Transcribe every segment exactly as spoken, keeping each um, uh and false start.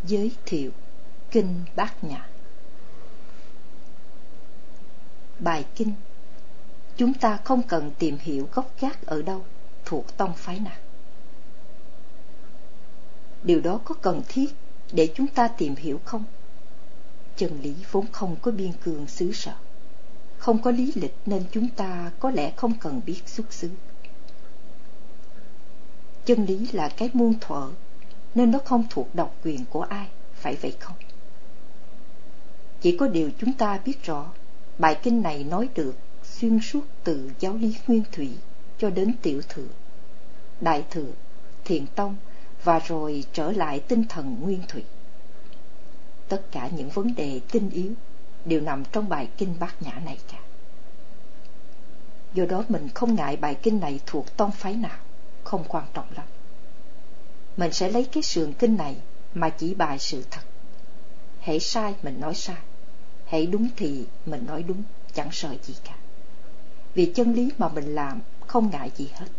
Giới thiệu Kinh Bát Nhã. Bài kinh: chúng ta không cần tìm hiểu gốc gác ở đâu, thuộc tông phái nào. Điều đó có cần thiết để chúng ta tìm hiểu không? Chân lý vốn không có biên cương xứ sở, không có lý lịch, nên chúng ta có lẽ không cần biết xuất xứ. Chân lý là cái muôn thuở, nên nó không thuộc độc quyền của ai, phải vậy không? Chỉ có điều chúng ta biết rõ, bài kinh này nói được xuyên suốt từ giáo lý Nguyên Thủy cho đến Tiểu Thừa, Đại Thừa, Thiền Tông và rồi trở lại tinh thần Nguyên Thủy. Tất cả những vấn đề tinh yếu đều nằm trong bài kinh Bát Nhã này cả. Do đó mình không ngại bài kinh này thuộc tông phái nào, không quan trọng lắm. Mình sẽ lấy cái sườn kinh này mà chỉ bài sự thật. Hễ sai mình nói sai, hễ đúng thì mình nói đúng, chẳng sợ gì cả. Vì chân lý mà mình làm, không ngại gì hết.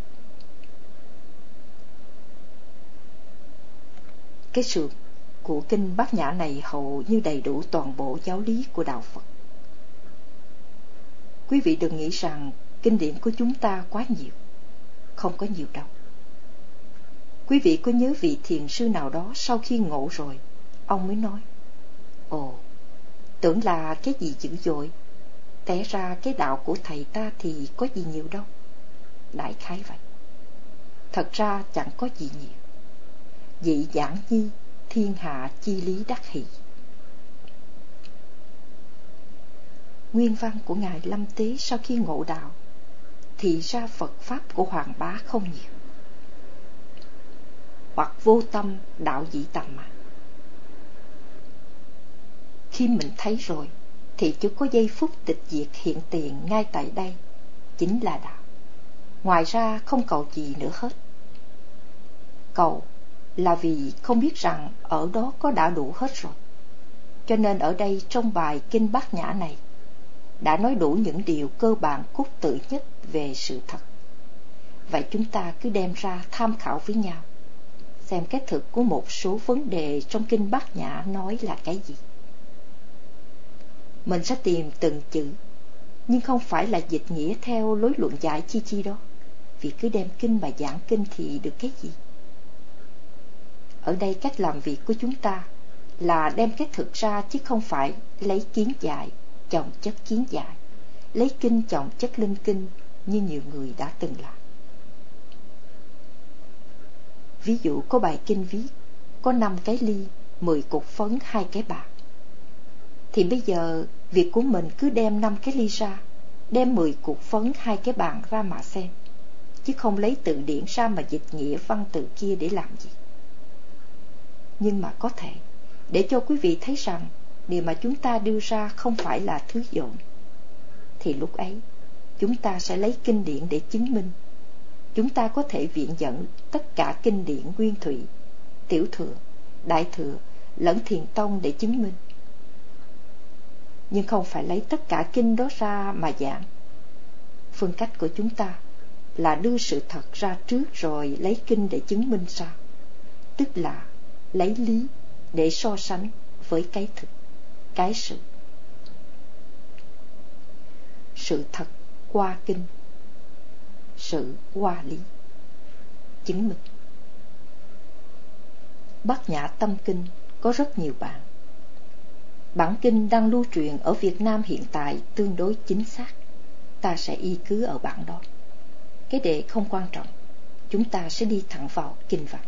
Cái sườn của kinh Bát Nhã này hầu như đầy đủ toàn bộ giáo lý của Đạo Phật. Quý vị đừng nghĩ rằng kinh điển của chúng ta quá nhiều. Không có nhiều đâu. Quý vị có nhớ vị thiền sư nào đó sau khi ngộ rồi, ông mới nói: Ồ, tưởng là cái gì dữ dội, té ra cái đạo của thầy ta thì có gì nhiều đâu. Đại khái vậy. Thật ra chẳng có gì nhiều. Dị giảng nhi, thiên hạ chi lý đắc hỷ. Nguyên văn của Ngài Lâm Tế sau khi ngộ đạo thì ra Phật Pháp của Hoàng Bá không nhiều. Hoặc vô tâm, đạo dĩ tầm mà. Khi mình thấy rồi thì chỉ có giây phút tịch diệt hiện tiền ngay tại đây, chính là đạo. Ngoài ra không cầu gì nữa hết. Cầu là vì không biết rằng ở đó có đã đủ hết rồi. Cho nên ở đây trong bài kinh Bát Nhã này đã nói đủ những điều cơ bản cốt tử nhất về sự thật. Vậy chúng ta cứ đem ra tham khảo với nhau, xem cái thực của một số vấn đề trong kinh Bát Nhã nói là cái gì. Mình sẽ tìm từng chữ, nhưng không phải là dịch nghĩa theo lối luận giải chi chi đó, vì cứ đem kinh mà giảng kinh thì được cái gì. Ở đây cách làm việc của chúng ta là đem cái thực ra, chứ không phải lấy kiến giải chồng chất kiến giải, lấy kinh chồng chất linh kinh như nhiều người đã từng làm. Ví dụ có bài kinh viết có năm cái ly, mười cục phấn, hai cái bạc. Thì bây giờ việc của mình cứ đem năm cái ly ra, đem mười cục phấn, hai cái bạc ra mà xem, chứ không lấy từ điển ra mà dịch nghĩa văn từ kia để làm gì. Nhưng mà có thể để cho quý vị thấy rằng điều mà chúng ta đưa ra không phải là thứ dỗm, thì lúc ấy chúng ta sẽ lấy kinh điển để chứng minh. Chúng ta có thể viện dẫn tất cả kinh điển Nguyên Thủy, Tiểu Thừa, Đại Thừa lẫn Thiền Tông để chứng minh. Nhưng không phải lấy tất cả kinh đó ra mà giảng. Phương cách của chúng ta là đưa sự thật ra trước rồi lấy kinh để chứng minh sau. Tức là lấy lý để so sánh với cái thực, cái sự. Sự thật qua kinh, sự qua lý, chứng minh. Bát Nhã Tâm Kinh có rất nhiều bản. Bản kinh đang lưu truyền ở Việt Nam hiện tại tương đối chính xác, ta sẽ y cứ ở bản đó. Cái đề không quan trọng, chúng ta sẽ đi thẳng vào kinh văn.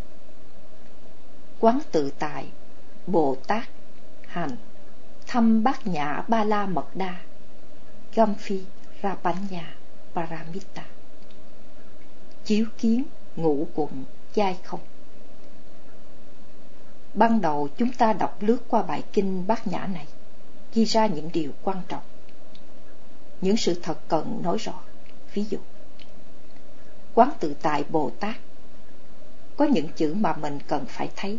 Quán tự tại, Bồ Tát hành thăm Bát Nhã Ba La Mật Đa, Gamphi Rapanya Paramita. Chiếu kiến ngũ quận giai không. Ban đầu chúng ta đọc lướt qua bài kinh Bát Nhã này, ghi ra những điều quan trọng, những sự thật cần nói rõ. Ví dụ, quán tự tại Bồ Tát, có những chữ mà mình cần phải thấy.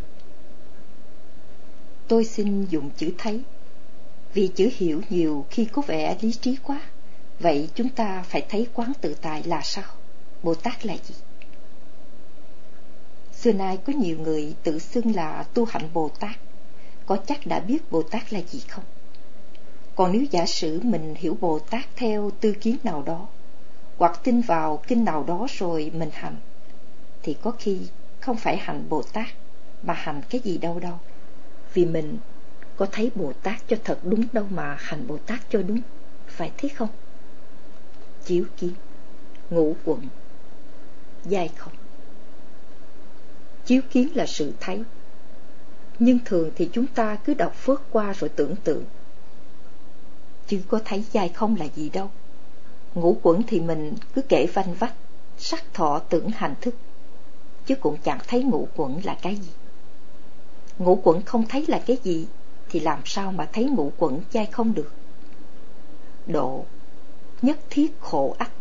Tôi xin dùng chữ thấy, vì chữ hiểu nhiều khi có vẻ lý trí quá. Vậy chúng ta phải thấy quán tự tại là sao? Bồ Tát là gì? Xưa nay có nhiều người tự xưng là tu hạnh Bồ Tát, có chắc đã biết Bồ Tát là gì không? Còn nếu giả sử mình hiểu Bồ Tát theo tư kiến nào đó, hoặc tin vào kinh nào đó rồi mình hành, thì có khi không phải hành Bồ Tát, mà hành cái gì đâu đâu. Vì mình có thấy Bồ Tát cho thật đúng đâu mà hành Bồ Tát cho đúng, phải thế không? Chiếu kiến, ngũ quận, giai không. Chiếu kiến là sự thấy, nhưng thường thì chúng ta cứ đọc phớt qua rồi tưởng tượng, chứ có thấy giai không là gì đâu. Ngũ quẩn thì mình cứ kể vanh vách, sắc thọ tưởng hành thức, chứ cũng chẳng thấy ngũ quẩn là cái gì. Ngũ quẩn không thấy là cái gì, thì làm sao mà thấy ngũ quẩn giai không được? Độ nhất thiết khổ ách.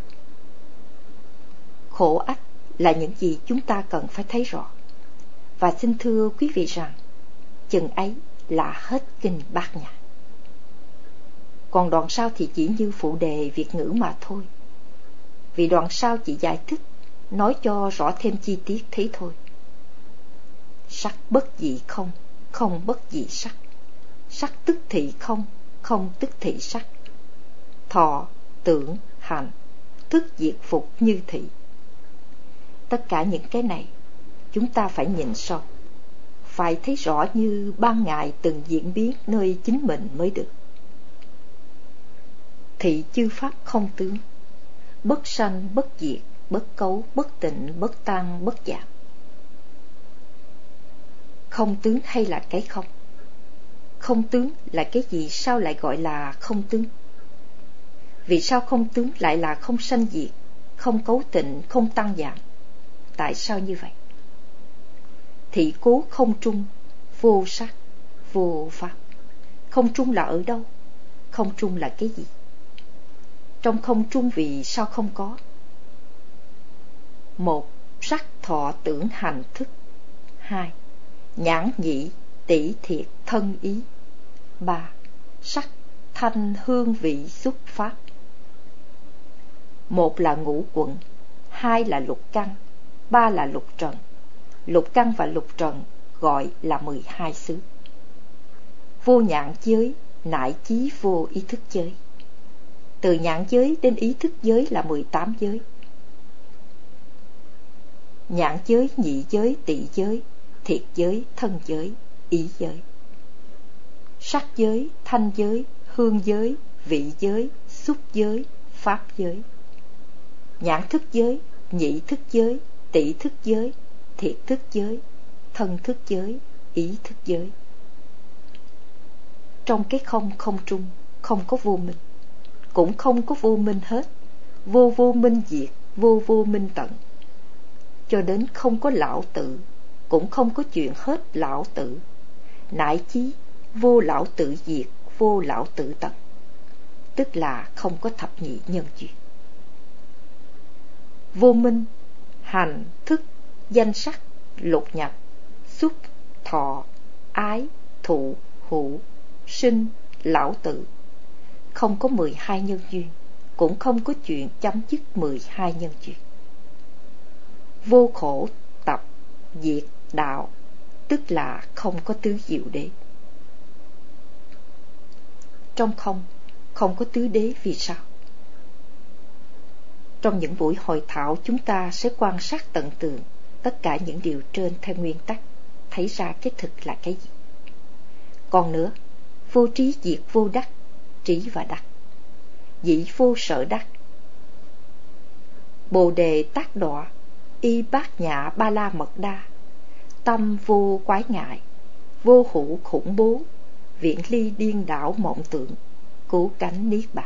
Khổ ách là những gì chúng ta cần phải thấy rõ. Và xin thưa quý vị rằng, chừng ấy là hết kinh Bát Nhã. Còn đoạn sau thì chỉ như phụ đề Việt ngữ mà thôi. Vì đoạn sau chỉ giải thích, nói cho rõ thêm chi tiết thế thôi. Sắc bất dị không, không bất dị sắc. Sắc tức thị không, không tức thị sắc. Thọ, tưởng, hành, thức diệt phục như thị. Tất cả những cái này chúng ta phải nhìn sâu, phải thấy rõ như ban ngày từng diễn biến nơi chính mình mới được. Thị chư pháp không tướng, bất sanh bất diệt, bất cấu, bất tịnh, bất tăng, bất giảm. Không tướng hay là cái không? Không tướng là cái gì sao lại gọi là không tướng? Vì sao không tướng lại là không sanh diệt, không cấu tịnh, không tăng giảm? Tại sao như vậy? Thị cố không trung, vô sắc, vô pháp. Không trung là ở đâu? Không trung là cái gì? Trong không trung vì sao không có? Một, sắc thọ tưởng hành thức. Hai, nhãn nhĩ tỷ thiệt thân ý. Ba, sắc thanh hương vị xúc pháp. Một là ngũ quận, hai là lục căn, ba là lục trần. Lục căn và lục trần gọi là mười hai xứ. Vô nhãn giới nại chí vô ý thức giới. Từ nhãn giới đến ý thức giới là mười tám giới. Nhãn giới, nhị giới, tị giới, thiệt giới, thân giới, ý giới. Sắc giới, thanh giới, hương giới, vị giới, xúc giới, pháp giới. Nhãn thức giới, nhị thức giới, tị thức giới, thiệt thức giới, thân thức giới, ý thức giới. Trong cái không không trung, không có vô minh, cũng không có vô minh hết. Vô vô minh diệt, vô vô minh tận. Cho đến không có lão tử, cũng không có chuyện hết lão tử. Nại chí vô lão tử diệt, vô lão tử tận. Tức là không có thập nhị nhân duyên. Vô minh, hành, thức, danh sắc, lục nhập, xúc, thọ, ái, thụ, hữu, sinh, lão tử. Không có mười hai nhân duyên, cũng không có chuyện chấm dứt mười hai nhân duyên. Vô khổ, tập, diệt, đạo, tức là không có tứ diệu đế. Trong không, không có tứ đế vì sao? Trong những buổi hội thảo chúng ta sẽ quan sát tận tường tất cả những điều trên theo nguyên tắc, thấy ra cái thực là cái gì. Còn nữa, vô trí diệt vô đắc, trí và đắc. Dĩ vô sở đắc. Bồ đề tác đọa, y bát nhã ba la mật đa. Tâm vô quái ngại, vô hữu khủng bố, viễn ly điên đảo mộng tưởng, cứu cánh niết bàn.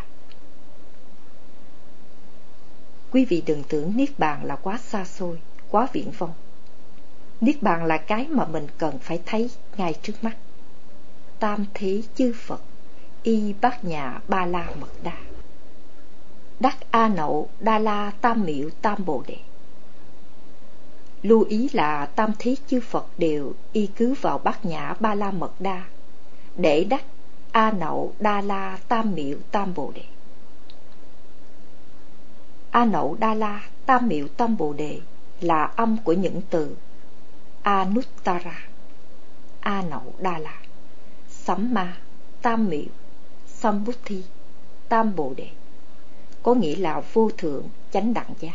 Quý vị đừng tưởng niết bàn là quá xa xôi, quá viển vông. Niết bàn là cái mà mình cần phải thấy ngay trước mắt. Tam thế chư Phật, y bát nhã ba la mật đa. Đắc A Nậu Đa La Tam Miệu Tam Bồ Đề. Lưu ý là tam thế chư Phật đều y cứ vào bát nhã ba la mật đa để đắc A Nậu Đa La Tam Miệu Tam Bồ Đề. A Nậu Đa La Tam Miệu Tam Bồ Đề là âm của những từ Anuttara, A Nậu Đa La, Samma, Tam Miệu, Sambuddhi, Tam Bồ Đề, có nghĩa là vô thượng chánh đẳng giác.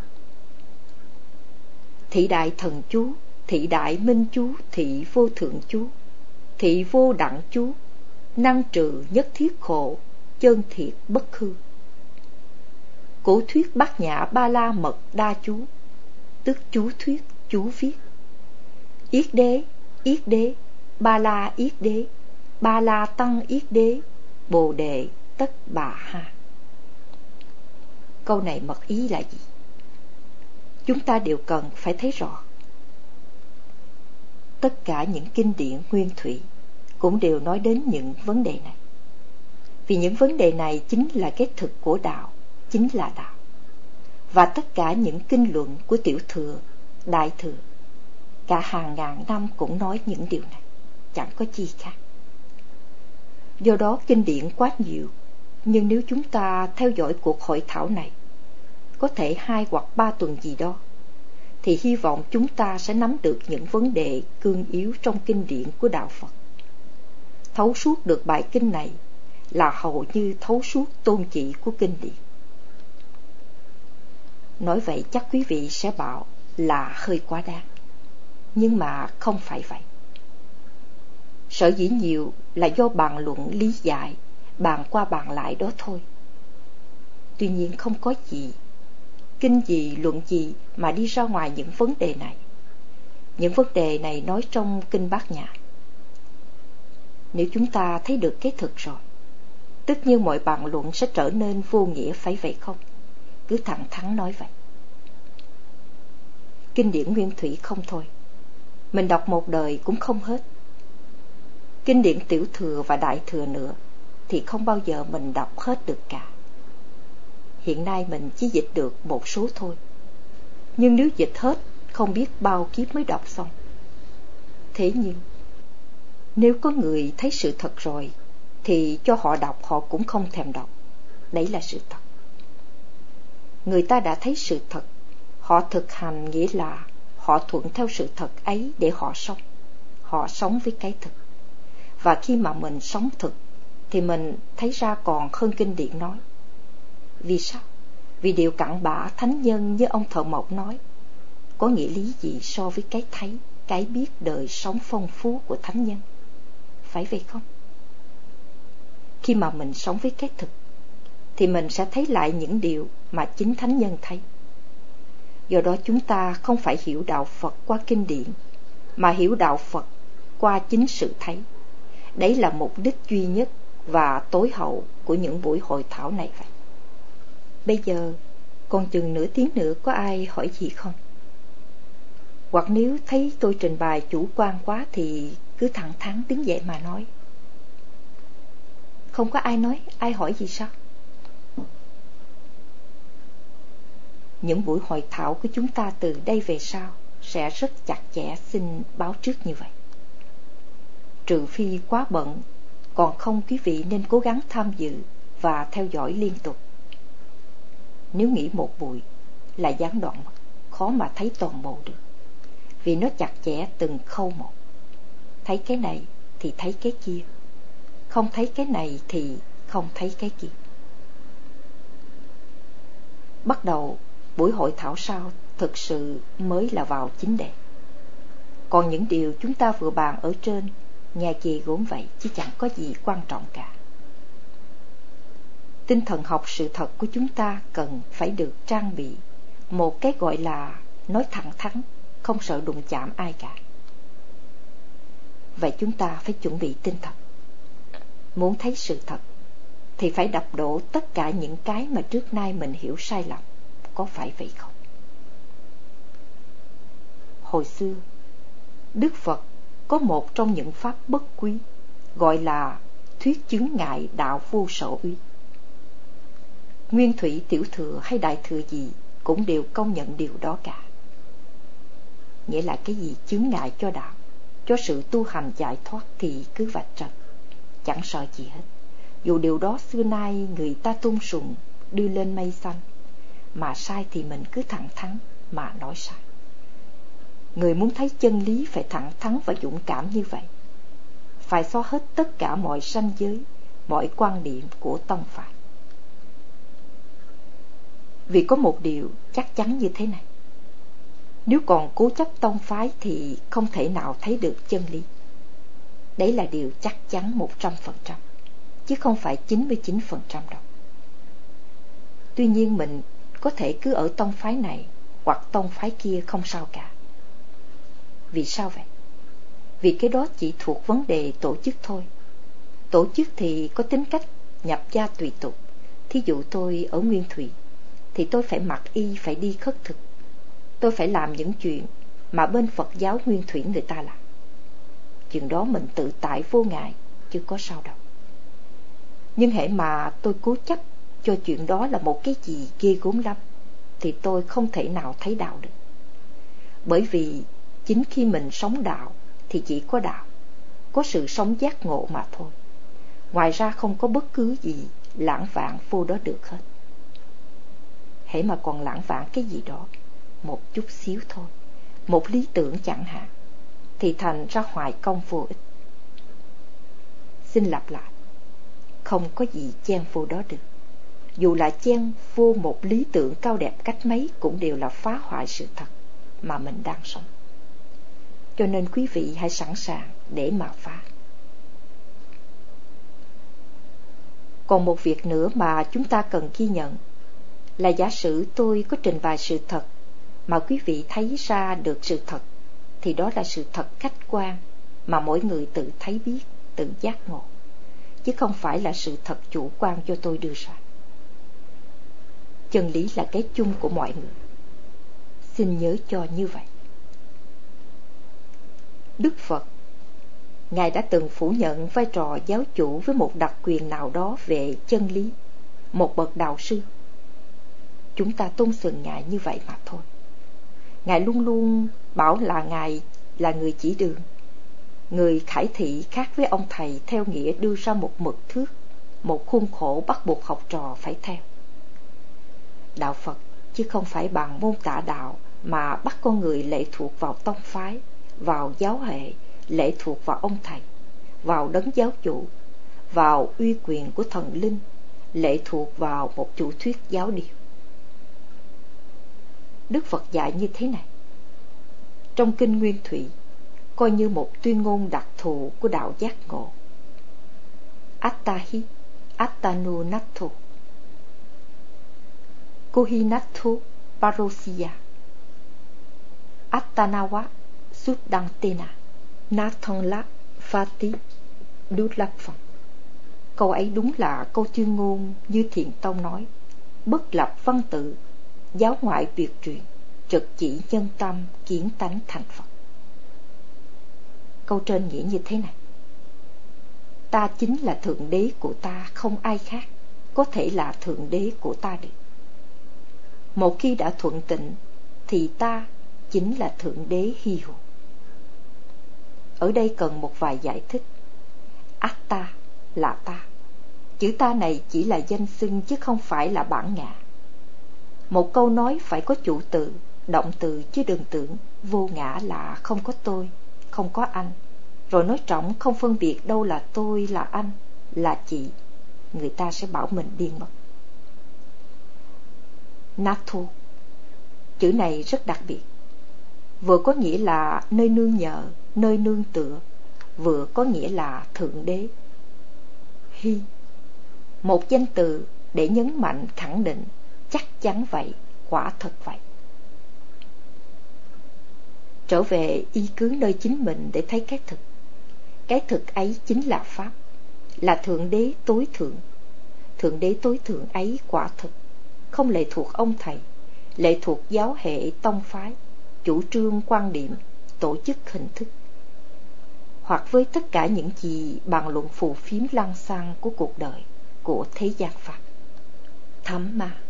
Thị đại thần chú, thị đại minh chú, thị vô thượng chú, thị vô đẳng chú, năng trừ nhất thiết khổ, chân thiệt bất hư. Cổ thuyết Bát Nhã Ba La Mật Đa chú, tức chú thuyết, chú viết. Yết đế, yết đế, Ba La yết đế, Ba La tăng yết đế, Bồ đề tất bà ha. Câu này mật ý là gì? Chúng ta đều cần phải thấy rõ. Tất cả những kinh điển nguyên thủy cũng đều nói đến những vấn đề này. Vì những vấn đề này chính là cái thực của đạo, chính là đạo. Và tất cả những kinh luận của Tiểu Thừa, Đại Thừa, cả hàng ngàn năm cũng nói những điều này, chẳng có chi khác. Do đó kinh điển quá nhiều, nhưng nếu chúng ta theo dõi cuộc hội thảo này, có thể hai hoặc ba tuần gì đó, thì hy vọng chúng ta sẽ nắm được những vấn đề cương yếu trong kinh điển của Đạo Phật. Thấu suốt được bài kinh này là hầu như thấu suốt tôn chỉ của kinh điển. Nói vậy chắc quý vị sẽ bảo là hơi quá đáng, nhưng mà không phải vậy. Sở dĩ nhiều là do bàn luận lý giải, bàn qua bàn lại đó thôi. Tuy nhiên không có gì, kinh gì, luận gì mà đi ra ngoài những vấn đề này. Những vấn đề này nói trong kinh Bát Nhã. Nếu chúng ta thấy được cái thực rồi, tất nhiên mọi bàn luận sẽ trở nên vô nghĩa, phải vậy không? Cứ thẳng thắn nói vậy. Kinh điển nguyên thủy không thôi, mình đọc một đời cũng không hết. Kinh điển Tiểu Thừa và Đại Thừa nữa thì không bao giờ mình đọc hết được cả. Hiện nay mình chỉ dịch được một số thôi, nhưng nếu dịch hết không biết bao kiếp mới đọc xong. Thế nhưng nếu có người thấy sự thật rồi thì cho họ đọc họ cũng không thèm đọc. Đấy là sự thật. Người ta đã thấy sự thật, họ thực hành, nghĩa là họ thuận theo sự thật ấy để họ sống. Họ sống với cái thực. Và khi mà mình sống thực thì mình thấy ra còn hơn kinh điển nói. Vì sao? Vì điều cặn bã thánh nhân như ông Thợ Mộc nói có nghĩa lý gì so với cái thấy, cái biết đời sống phong phú của thánh nhân? Phải vậy không? Khi mà mình sống với cái thực thì mình sẽ thấy lại những điều mà chính thánh nhân thấy. Do đó chúng ta không phải hiểu đạo Phật qua kinh điển, mà hiểu đạo Phật qua chính sự thấy. Đấy là mục đích duy nhất và tối hậu của những buổi hội thảo này vậy. Bây giờ còn chừng nửa tiếng nữa, có ai hỏi gì không? Hoặc nếu thấy tôi trình bày chủ quan quá thì cứ thẳng thắn đứng dậy mà nói. Không có ai nói, ai hỏi gì sao? Những buổi hội thảo của chúng ta từ đây về sau sẽ rất chặt chẽ, xin báo trước như vậy. Trừ phi quá bận, còn không quý vị nên cố gắng tham dự và theo dõi liên tục. Nếu nghỉ một buổi là gián đoạn, khó mà thấy toàn bộ được, vì nó chặt chẽ từng khâu một. Thấy cái này thì thấy cái kia, không thấy cái này thì không thấy cái kia. Bắt đầu buổi hội thảo sau thực sự mới là vào chính đề. Còn những điều chúng ta vừa bàn ở trên nghe gì gốm vậy chứ chẳng có gì quan trọng cả. Tinh thần học sự thật của chúng ta cần phải được trang bị một cái gọi là nói thẳng thắn, không sợ đụng chạm ai cả. Vậy chúng ta phải chuẩn bị tinh thần. Muốn thấy sự thật thì phải đập đổ tất cả những cái mà trước nay mình hiểu sai lầm. Có phải vậy không? Hồi xưa, Đức Phật có một trong những pháp bất quý gọi là thuyết chứng ngại đạo vô sở úy. Nguyên thủy, Tiểu Thừa hay Đại Thừa gì cũng đều công nhận điều đó cả. Nghĩa là cái gì chướng ngại cho đạo, cho sự tu hành giải thoát thì cứ vạch trần, chẳng sợ gì hết. Dù điều đó xưa nay người ta tôn sùng, đưa lên mây xanh, mà sai thì mình cứ thẳng thắn mà nói sai. Người muốn thấy chân lý phải thẳng thắn và dũng cảm như vậy, phải xóa hết tất cả mọi ranh giới, mọi quan điểm của tông phái. Vì có một điều chắc chắn như thế này: nếu còn cố chấp tông phái thì không thể nào thấy được chân lý. Đấy là điều chắc chắn một trăm phần trăm, chứ không phải chín mươi chín phần trăm đâu. Tuy nhiên mình có thể cứ ở tông phái này hoặc tông phái kia không sao cả. Vì sao vậy? Vì cái đó chỉ thuộc vấn đề tổ chức thôi. Tổ chức thì có tính cách nhập gia tùy tục. Thí dụ tôi ở Nguyên Thủy thì tôi phải mặc y, phải đi khất thực. Tôi phải làm những chuyện mà bên Phật giáo Nguyên Thủy người ta làm. Chuyện đó mình tự tại vô ngại, chứ có sao đâu. Nhưng hễ mà tôi cố chấp cho chuyện đó là một cái gì ghê gớm lắm, thì tôi không thể nào thấy đạo được. Bởi vì chính khi mình sống đạo thì chỉ có đạo, có sự sống giác ngộ mà thôi. Ngoài ra không có bất cứ gì lãng vạn vô đó được hết. Hễ mà còn lãng vạn cái gì đó, một chút xíu thôi, một lý tưởng chẳng hạn, thì thành ra hoài công vô ích. Xin lặp lại, không có gì chen vô đó được. Dù là chen vô một lý tưởng cao đẹp cách mấy cũng đều là phá hoại sự thật mà mình đang sống. Cho nên quý vị hãy sẵn sàng để mà phá. Còn một việc nữa mà chúng ta cần ghi nhận là giả sử tôi có trình bày sự thật mà quý vị thấy ra được sự thật, thì đó là sự thật khách quan mà mỗi người tự thấy biết, tự giác ngộ, chứ không phải là sự thật chủ quan do tôi đưa ra. Chân lý là cái chung của mọi người. Xin nhớ cho như vậy. Đức Phật, Ngài đã từng phủ nhận vai trò giáo chủ với một đặc quyền nào đó về chân lý, một bậc đạo sư. Chúng ta tôn sùng Ngài như vậy mà thôi. Ngài luôn luôn bảo là Ngài là người chỉ đường, người khải thị, khác với ông thầy theo nghĩa đưa ra một mực thước, một khuôn khổ bắt buộc học trò phải theo. Đạo Phật chứ không phải bằng môn tả đạo mà bắt con người lệ thuộc vào tông phái, vào giáo hệ, lệ thuộc vào ông thầy, vào đấng giáo chủ, vào uy quyền của thần linh, lệ thuộc vào một chủ thuyết giáo điều. Đức Phật dạy như thế này: trong kinh Nguyên Thủy coi như một tuyên ngôn đặc thù của đạo giác ngộ. Attahi Attanu Nathu Kohinathu Parosiya Attanawa Suddantena Nathonla Fati Dulappham. Câu ấy đúng là câu tuyên ngôn như Thiện Tông nói: bất lập văn tự, giáo ngoại tuyệt truyền, trực chỉ nhân tâm, kiến tánh thành Phật. Câu trên nghĩa như thế này: ta chính là thượng đế của ta, không ai khác có thể là thượng đế của ta được. Một khi đã thuận tịnh thì ta chính là thượng đế hy hữu. Ở đây cần một vài giải thích. Atta là ta. Chữ ta này chỉ là danh xưng chứ không phải là bản ngã. Một câu nói phải có chủ từ, động từ, chứ đừng tưởng vô ngã là không có tôi, không có anh, rồi nói trọng không phân biệt đâu là tôi, là anh, là chị. Người ta sẽ bảo mình điên mất. Nathu, chữ này rất đặc biệt, vừa có nghĩa là nơi nương nhờ, nơi nương tựa, vừa có nghĩa là thượng đế. Hi, một danh từ để nhấn mạnh khẳng định chắc chắn vậy, quả thật vậy. Trở về y cứ nơi chính mình để thấy cái thực. Cái thực ấy chính là Pháp, là thượng đế tối thượng. Thượng đế tối thượng ấy quả thực không lệ thuộc ông thầy, lệ thuộc giáo hệ tông phái, chủ trương quan điểm, tổ chức hình thức, hoặc với tất cả những gì bàn luận phù phiếm lăng xăng của cuộc đời, của thế gian Pháp. Thấm ma.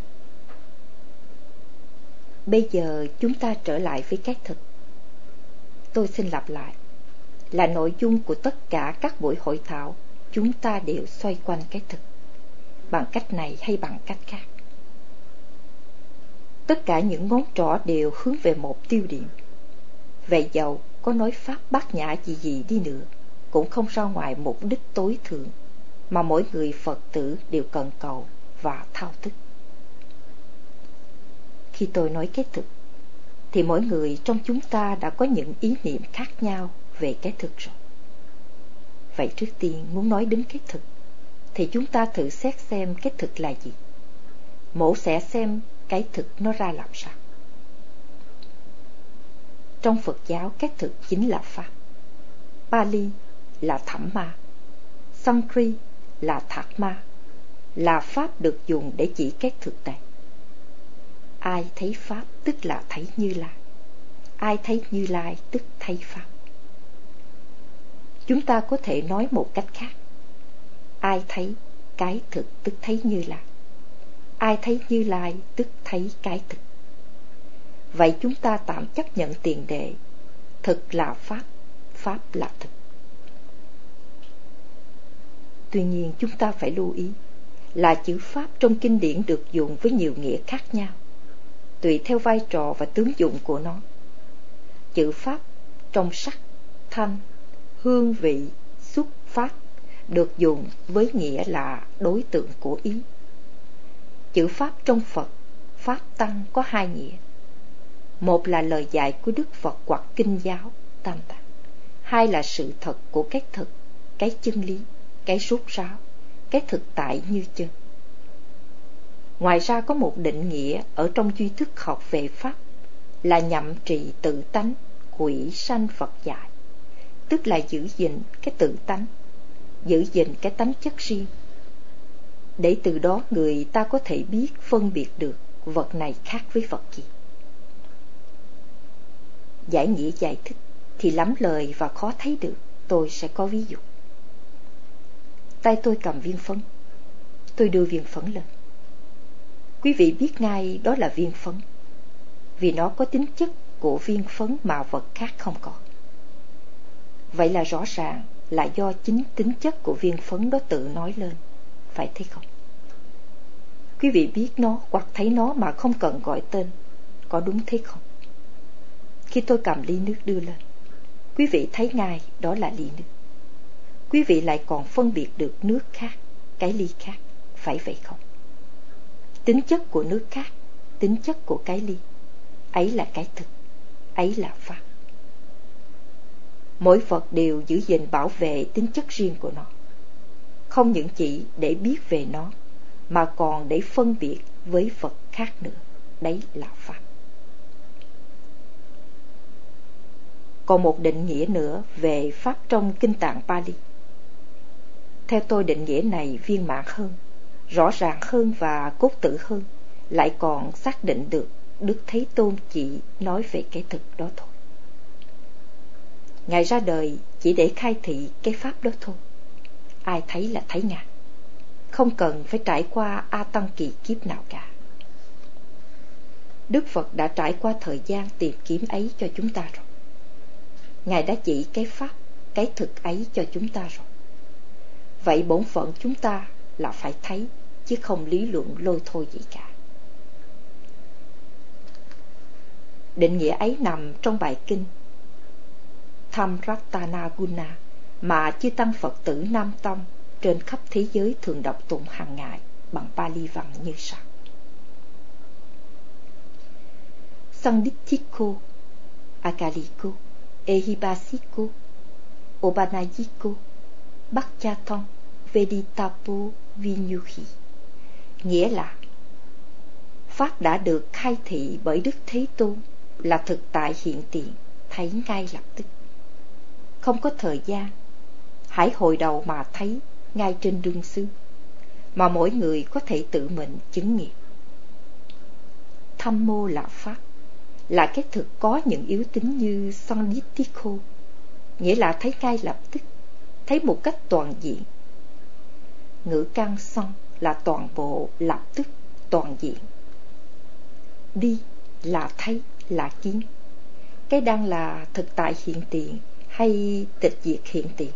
Bây giờ chúng ta trở lại với cái thực. Tôi xin lặp lại, là nội dung của tất cả các buổi hội thảo, chúng ta đều xoay quanh cái thực, bằng cách này hay bằng cách khác. Tất cả những ngón trỏ đều hướng về một tiêu điểm. Vậy dầu có nói pháp bát nhã gì gì đi nữa, cũng không ra ngoài mục đích tối thượng mà mỗi người Phật tử đều cần cầu và thao thức. Khi tôi nói cái thực, thì mỗi người trong chúng ta đã có những ý niệm khác nhau về cái thực rồi. Vậy trước tiên muốn nói đến cái thực, thì chúng ta thử xét xem cái thực là gì. Mổ xẻ xem cái thực nó ra làm sao. Trong Phật giáo, cái thực chính là Pháp. Pali là Thamma, Sanskrit là Dharma, là Pháp được dùng để chỉ cái thực này. Ai thấy Pháp tức là thấy Như Lai, ai thấy Như Lai tức thấy Pháp. Chúng ta có thể nói một cách khác: ai thấy cái thực tức thấy Như Lai, ai thấy Như Lai tức thấy cái thực. Vậy chúng ta tạm chấp nhận tiền đề thực là Pháp, Pháp là thực. Tuy nhiên chúng ta phải lưu ý là chữ Pháp trong kinh điển được dùng với nhiều nghĩa khác nhau, tùy theo vai trò và tướng dụng của nó. Chữ Pháp trong sắc, thanh, hương vị, xuất phát được dùng với nghĩa là đối tượng của ý. Chữ Pháp trong Phật, Pháp Tăng có hai nghĩa. Một là lời dạy của Đức Phật hoặc kinh giáo, Tam Tạng. Hai là sự thật của cái thực, cái chân lý, cái rốt ráo, cái thực tại như chân. Ngoài ra có một định nghĩa ở trong duy thức học về Pháp là nhậm trì tự tánh, quỷ sanh Phật dạy, tức là giữ gìn cái tự tánh, giữ gìn cái tánh chất riêng, để từ đó người ta có thể biết phân biệt được vật này khác với vật kia. Giải nghĩa giải thích thì lắm lời và khó thấy được. Tôi sẽ có ví dụ. Tay tôi cầm viên phấn, tôi đưa viên phấn lên. Quý vị biết ngay đó là viên phấn, vì nó có tính chất của viên phấn mà vật khác không có. Vậy là rõ ràng là do chính tính chất của viên phấn đó tự nói lên, phải thế không? Quý vị biết nó hoặc thấy nó mà không cần gọi tên, có đúng thế không? Khi tôi cầm ly nước đưa lên, quý vị thấy ngay đó là ly nước. Quý vị lại còn phân biệt được nước khác, cái ly khác, phải vậy không? Tính chất của nước khác, tính chất của cái ly, ấy là cái thực, ấy là Pháp. Mỗi vật đều giữ gìn bảo vệ tính chất riêng của nó, không những chỉ để biết về nó, mà còn để phân biệt với vật khác nữa, đấy là Pháp. Còn một định nghĩa nữa về Pháp trong Kinh Tạng Pali. Theo tôi, định nghĩa này viên mãn hơn, rõ ràng hơn và cốt tử hơn, lại còn xác định được Đức Thế Tôn chỉ nói về cái thực đó thôi. Ngài ra đời chỉ để khai thị cái Pháp đó thôi. Ai thấy là thấy Ngài, không cần phải trải qua A Tăng kỳ kiếp nào cả. Đức Phật đã trải qua thời gian tìm kiếm ấy cho chúng ta rồi. Ngài đã chỉ cái Pháp, cái thực ấy cho chúng ta rồi. Vậy bổn phận chúng ta là phải thấy, chứ không lý luận lôi thôi gì cả. Định nghĩa ấy nằm trong bài kinh Thamratana Guna mà chư tăng Phật tử Nam Tông trên khắp thế giới thường đọc tụng hàng ngày bằng Pali văn như sau: Sanditthiko, Akaliko, Ehibasiko, Obanayiko, Bhakchaton, Veditapo, Vinyuhi. Nghĩa là Pháp đã được khai thị bởi Đức Thế Tôn là thực tại hiện tiền, thấy ngay lập tức. Không có thời gian, hãy hồi đầu mà thấy ngay trên đương xứ, mà mỗi người có thể tự mình chứng nghiệm. Thammo là Pháp, là cái thực có những yếu tính như Sanditthiko, nghĩa là thấy ngay lập tức, thấy một cách toàn diện. Ngữ căn San là toàn bộ, lập tức, toàn diện. Đi là thấy, là kiến. Cái đang là thực tại hiện tiền hay tịch diệt hiện tiền.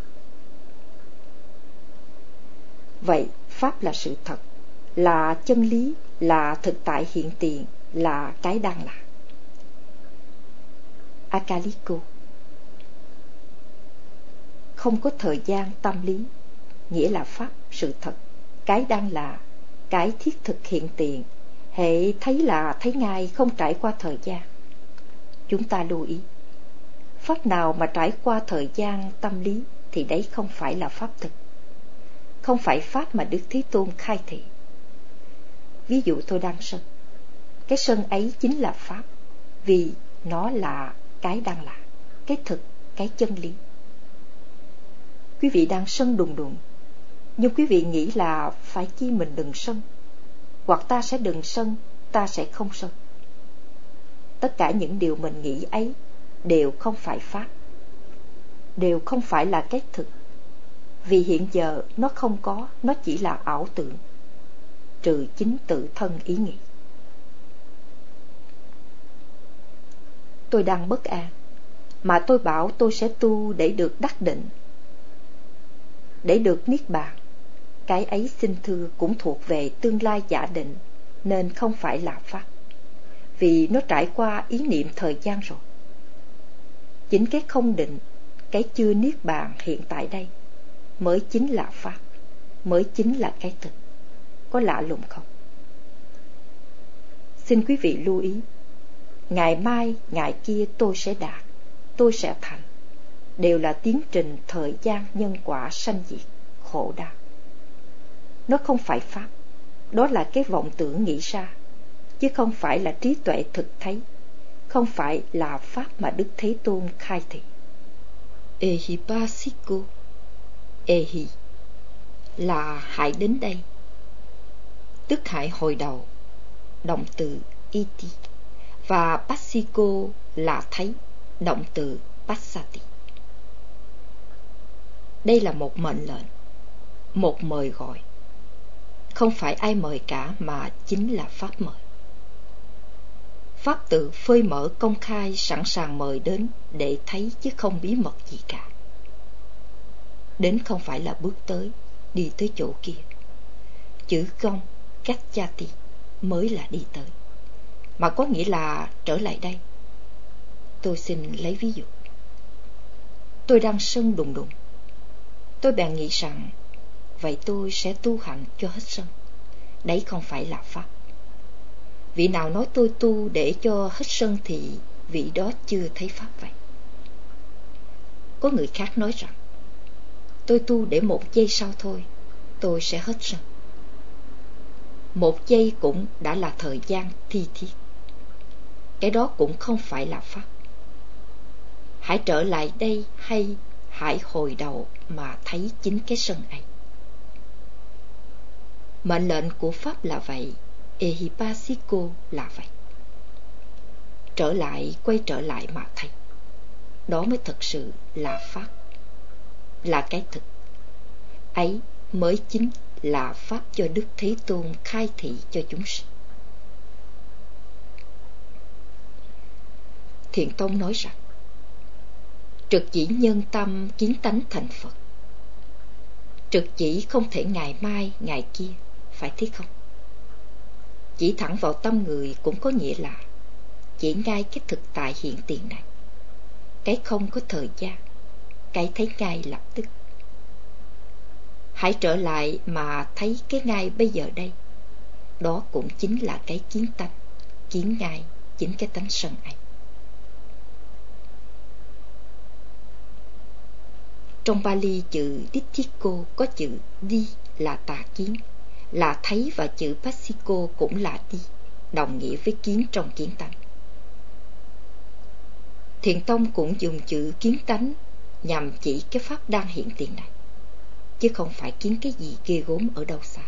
Vậy Pháp là sự thật, là chân lý, là thực tại hiện tiền, là cái đang là. Akaliko. Không có thời gian tâm lý, nghĩa là pháp sự thật, cái đang là, cái thiết thực hiện tiền, hệ thấy là thấy ngay, không trải qua thời gian. Chúng ta lưu ý, pháp nào mà trải qua thời gian tâm lý thì đấy không phải là pháp thực, không phải pháp mà Đức Thế Tôn khai thị. Ví dụ tôi đang sân, cái sân ấy chính là pháp, vì nó là cái đang là, cái thực, cái chân lý. Quý vị đang sân đùng đùng, nhưng quý vị nghĩ là phải chi mình đừng sân, hoặc ta sẽ đừng sân, ta sẽ không sân. Tất cả những điều mình nghĩ ấy đều không phải pháp, đều không phải là cái thực, vì hiện giờ nó không có, nó chỉ là ảo tưởng, trừ chính tự thân ý nghĩ. Tôi đang bất an, mà tôi bảo tôi sẽ tu để được đắc định, để được niết bàn. Cái ấy xin thưa cũng thuộc về tương lai giả định, nên không phải là pháp, vì nó trải qua ý niệm thời gian rồi. Chính cái không định, cái chưa niết bàn hiện tại đây mới chính là pháp, mới chính là cái thực. Có lạ lùng không? Xin quý vị lưu ý, ngày mai, ngày kia tôi sẽ đạt, tôi sẽ thành, đều là tiến trình thời gian nhân quả sanh diệt, khổ đau. Nó không phải pháp, đó là cái vọng tưởng nghĩ ra, chứ không phải là trí tuệ thực thấy, không phải là pháp mà Đức Thế Tôn khai thị. Ehipasiko, ehi là hãy đến đây, tức hãy hồi đầu, động từ iti, và passiko là thấy, động từ passati. Đây là một mệnh lệnh, một mời gọi, không phải ai mời cả mà chính là pháp mời. Pháp tự phơi mở công khai, sẵn sàng mời đến để thấy, chứ không bí mật gì cả. Đến không phải là bước tới, đi tới chỗ kia. Chữ gông, cách chati mới là đi tới, mà có nghĩa là trở lại đây. Tôi xin lấy ví dụ. Tôi đang sân đùng đùng. Tôi bèn nghĩ rằng, vậy tôi sẽ tu hành cho hết sân. Đấy không phải là pháp. Vị nào nói tôi tu để cho hết sân thì vị đó chưa thấy pháp vậy. Có người khác nói rằng, tôi tu để một giây sau thôi, tôi sẽ hết sân. Một giây cũng đã là thời gian thi thiết. Cái đó cũng không phải là pháp. Hãy trở lại đây, hay hãy hồi đầu mà thấy chính cái sân ấy. Mệnh lệnh của pháp là vậy, Ehipasiko là vậy. Trở lại, quay trở lại mà thấy. Đó mới thật sự là pháp, là cái thực. Ấy mới chính là pháp cho Đức Thế Tôn khai thị cho chúng sinh. Thiện Tông nói rằng, trực chỉ nhân tâm kiến tánh thành Phật. Trực chỉ không thể ngày mai, ngày kia, phải thế không? Chỉ thẳng vào tâm người cũng có nghĩa là chỉ ngay cái thực tại hiện tiền này. Cái không có thời gian, cái thấy ngay lập tức. Hãy trở lại mà thấy cái ngay bây giờ đây. Đó cũng chính là cái kiến tánh, kiến ngay chính cái tánh sân ấy. Trong Pali chữ Ditthiko có chữ đi là tà kiến, là thấy, và chữ Passiko cũng là đi, đồng nghĩa với kiến trong kiến tánh. Thiện Tông cũng dùng chữ kiến tánh nhằm chỉ cái pháp đang hiện tiền này, chứ không phải kiến cái gì ghê gớm ở đâu xa.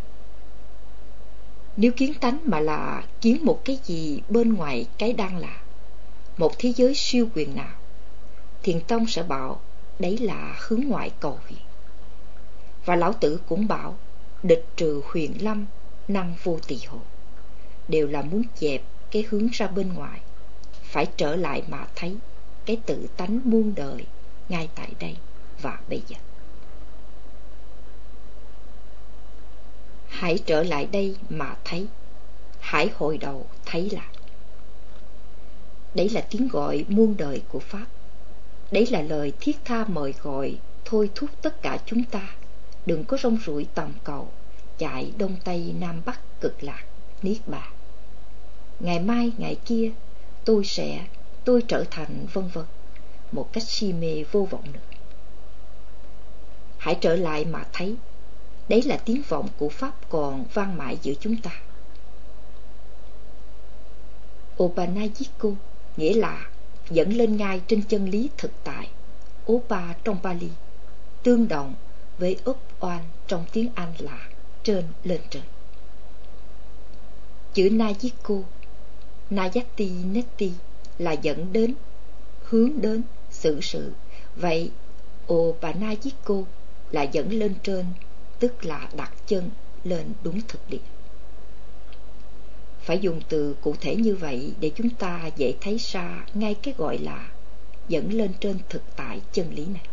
Nếu kiến tánh mà là kiến một cái gì bên ngoài cái đang là, một thế giới siêu quyền nào, Thiện Tông sẽ bảo đấy là hướng ngoại cầu huyền. Và Lão Tử cũng bảo địch trừ huyền lâm, năng vô tỳ hồ, đều là muốn dẹp cái hướng ra bên ngoài, phải trở lại mà thấy cái tự tánh muôn đời ngay tại đây và bây giờ. Hãy trở lại đây mà thấy, hãy hồi đầu thấy lại. Đấy là tiếng gọi muôn đời của Pháp. Đấy là lời thiết tha mời gọi thôi thúc tất cả chúng ta đừng có rong ruổi tầm cầu, chạy đông tây nam bắc cực lạc niết bàn. Ngày mai ngày kia tôi sẽ, tôi trở thành vân vân, một cách si mê vô vọng nữa. Hãy trở lại mà thấy, đấy là tiếng vọng của Pháp còn vang mãi giữa chúng ta. Opanajiko nghĩa là dẫn lên ngay trên chân lý thực tại. Opa trong Pali tương đồng với Up-oan trong tiếng Anh là trên lên trời. Chữ Najiko, Najati Neti là dẫn đến, hướng đến, xử sự. Vậy Opanajiko là dẫn lên trên, tức là đặt chân lên đúng thực địa. Phải dùng từ cụ thể như vậy để chúng ta dễ thấy ra ngay cái gọi là dẫn lên trên thực tại chân lý này.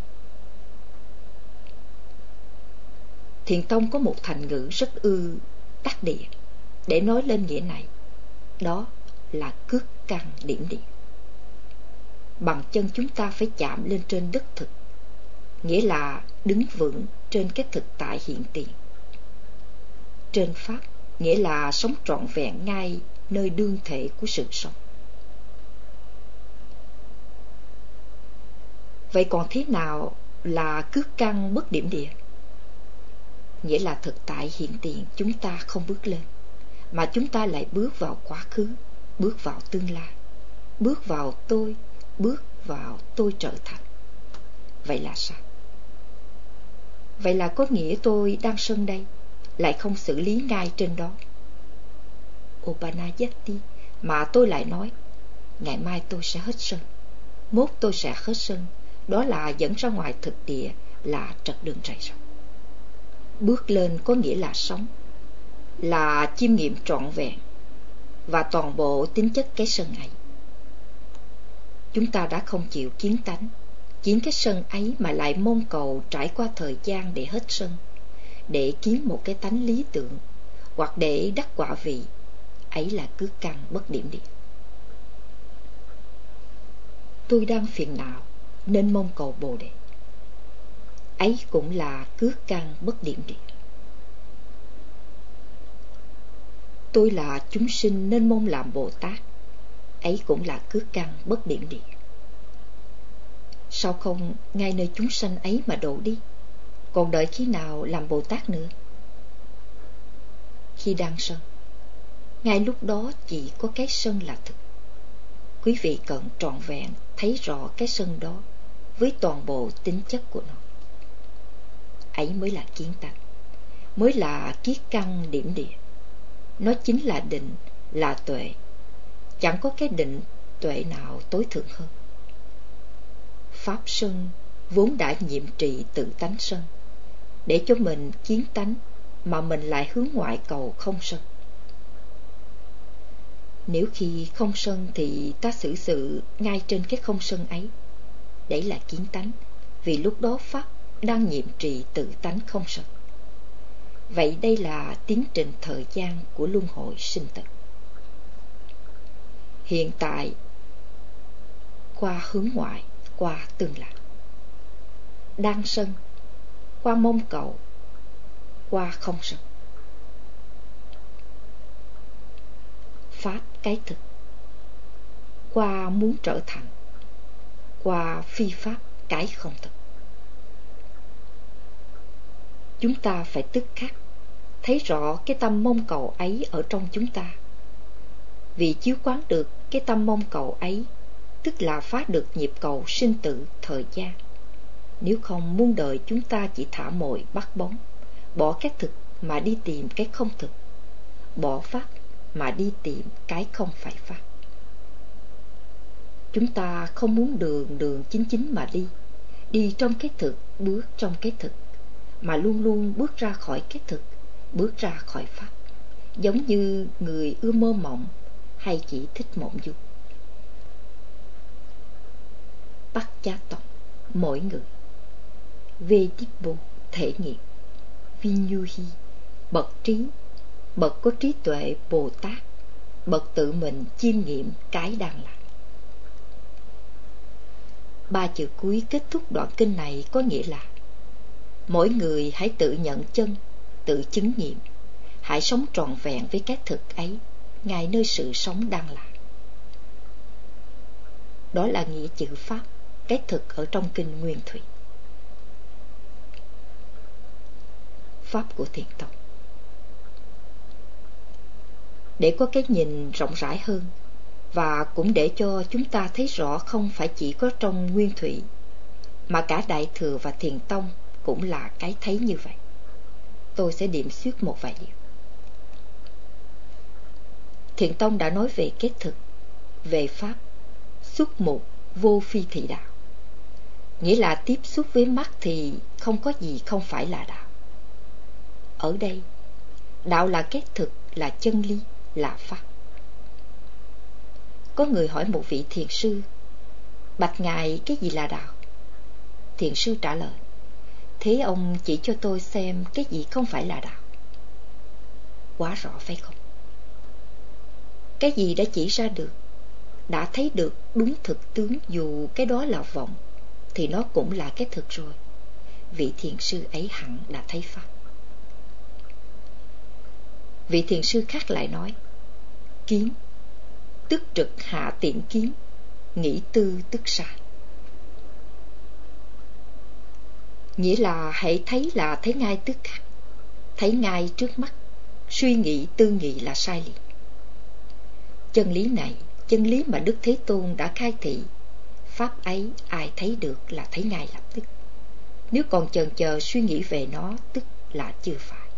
Thiền tông có một thành ngữ rất ư đắc địa để nói lên nghĩa này, đó là cước căn điểm địa. Bằng chân chúng ta phải chạm lên trên đất thực, nghĩa là đứng vững trên cái thực tại hiện tiền. Trên Pháp nghĩa là sống trọn vẹn ngay nơi đương thể của sự sống. Vậy còn thế nào là cước căn bất điểm địa? Nghĩa là thực tại hiện tiền chúng ta không bước lên, mà chúng ta lại bước vào quá khứ, bước vào tương lai, bước vào tôi, bước vào tôi trở thành. Vậy là sao? Vậy là có nghĩa tôi đang sân đây, lại không xử lý ngay trên đó. Opanajati mà tôi lại nói, ngày mai tôi sẽ hết sân, mốt tôi sẽ hết sân, đó là dẫn ra ngoài thực địa, là trật đường rầy rập. Bước lên có nghĩa là sống, là chiêm nghiệm trọn vẹn và toàn bộ tính chất cái sân ấy. Chúng ta đã không chịu kiến tánh, kiến cái sân ấy mà lại mong cầu trải qua thời gian để hết sân, để kiến một cái tánh lý tưởng, hoặc để đắc quả vị. Ấy là cước căn bất điểm địa. Tôi đang phiền não nên mong cầu Bồ Đề. Ấy cũng là cước căn bất điểm địa. Tôi là chúng sinh nên mong làm Bồ Tát. Ấy cũng là cước căn bất điểm địa. Sao không ngay nơi chúng sanh ấy mà độ đi, còn đợi khi nào làm Bồ Tát nữa? Khi đang sân, ngay lúc đó chỉ có cái sân là thực. Quý vị cần trọn vẹn thấy rõ cái sân đó với toàn bộ tính chất của nó. Ấy mới là kiến tánh, mới là kiết căn điểm địa. Nó chính là định, là tuệ. Chẳng có cái định, tuệ nào tối thượng hơn. Pháp sân vốn đã nhiệm trị tự tánh sân, để cho mình kiến tánh mà mình lại hướng ngoại cầu không sân. Nếu khi không sân thì ta xử sự ngay trên cái không sân ấy. Đấy là kiến tánh, vì lúc đó Pháp đang nhiệm trì tự tánh không sân. Vậy đây là tiến trình thời gian của luân hồi sinh tử. Hiện tại qua hướng ngoại, qua tương lai. Đang sân, qua mong cầu, qua không sân. Pháp cái thực, qua muốn trở thành, qua phi pháp cái không thực. Chúng ta phải tức khắc thấy rõ cái tâm mong cầu ấy ở trong chúng ta. Vì chiếu quán được cái tâm mong cầu ấy, tức là phá được nhịp cầu sinh tử thời gian. Nếu không, muôn đời chúng ta chỉ thả mồi bắt bóng, bỏ cái thực mà đi tìm cái không thực, bỏ pháp mà đi tìm cái không phải pháp. Chúng ta không muốn đường đường chính chính mà đi, đi trong cái thực, bước trong cái thực, mà luôn luôn bước ra khỏi cái thực, bước ra khỏi pháp, giống như người ưa mơ mộng hay chỉ thích mộng du. Bắt chá tộc mỗi người. Vedipo thể nghiệm. Vinyuhi bậc trí, bậc có trí tuệ Bồ Tát, bậc tự mình chiêm nghiệm cái đang làm. Ba chữ cuối kết thúc đoạn kinh này có nghĩa là: mỗi người hãy tự nhận chân, tự chứng nghiệm, hãy sống trọn vẹn với cái thực ấy, ngay nơi sự sống đang là. Đó là nghĩa chữ Pháp, cái thực ở trong kinh Nguyên Thủy. Pháp của Thiền Tông. Để có cái nhìn rộng rãi hơn, và cũng để cho chúng ta thấy rõ không phải chỉ có trong Nguyên Thủy, mà cả Đại Thừa và Thiền Tông cũng là cái thấy như vậy, tôi sẽ điểm xuyết một vài điều. Thiền Tông đã nói về cái thực, về Pháp, xuất mục vô phi thị đạo, nghĩa là tiếp xúc với mắt thì không có gì không phải là đạo. Ở đây, đạo là cái thực, là chân lý, là Pháp. Có người hỏi một vị thiền sư: bạch ngài, cái gì là đạo? Thiền sư trả lời: thế ông chỉ cho tôi xem cái gì không phải là đạo. Quá rõ phải không? Cái gì đã chỉ ra được, đã thấy được đúng thực tướng, dù cái đó là vọng, thì nó cũng là cái thực rồi. Vị thiền sư ấy hẳn đã thấy Pháp. Vị thiền sư khác lại nói: kiến, tức trực hạ tiện kiến, nghĩ tư tức sai. Nghĩa là hãy thấy là thấy ngay tức khắc, thấy ngay trước mắt, suy nghĩ tư nghị là sai liền. Chân lý này, chân lý mà Đức Thế Tôn đã khai thị, Pháp ấy ai thấy được là thấy ngay lập tức. Nếu còn chần chờ suy nghĩ về nó, tức là chưa phải.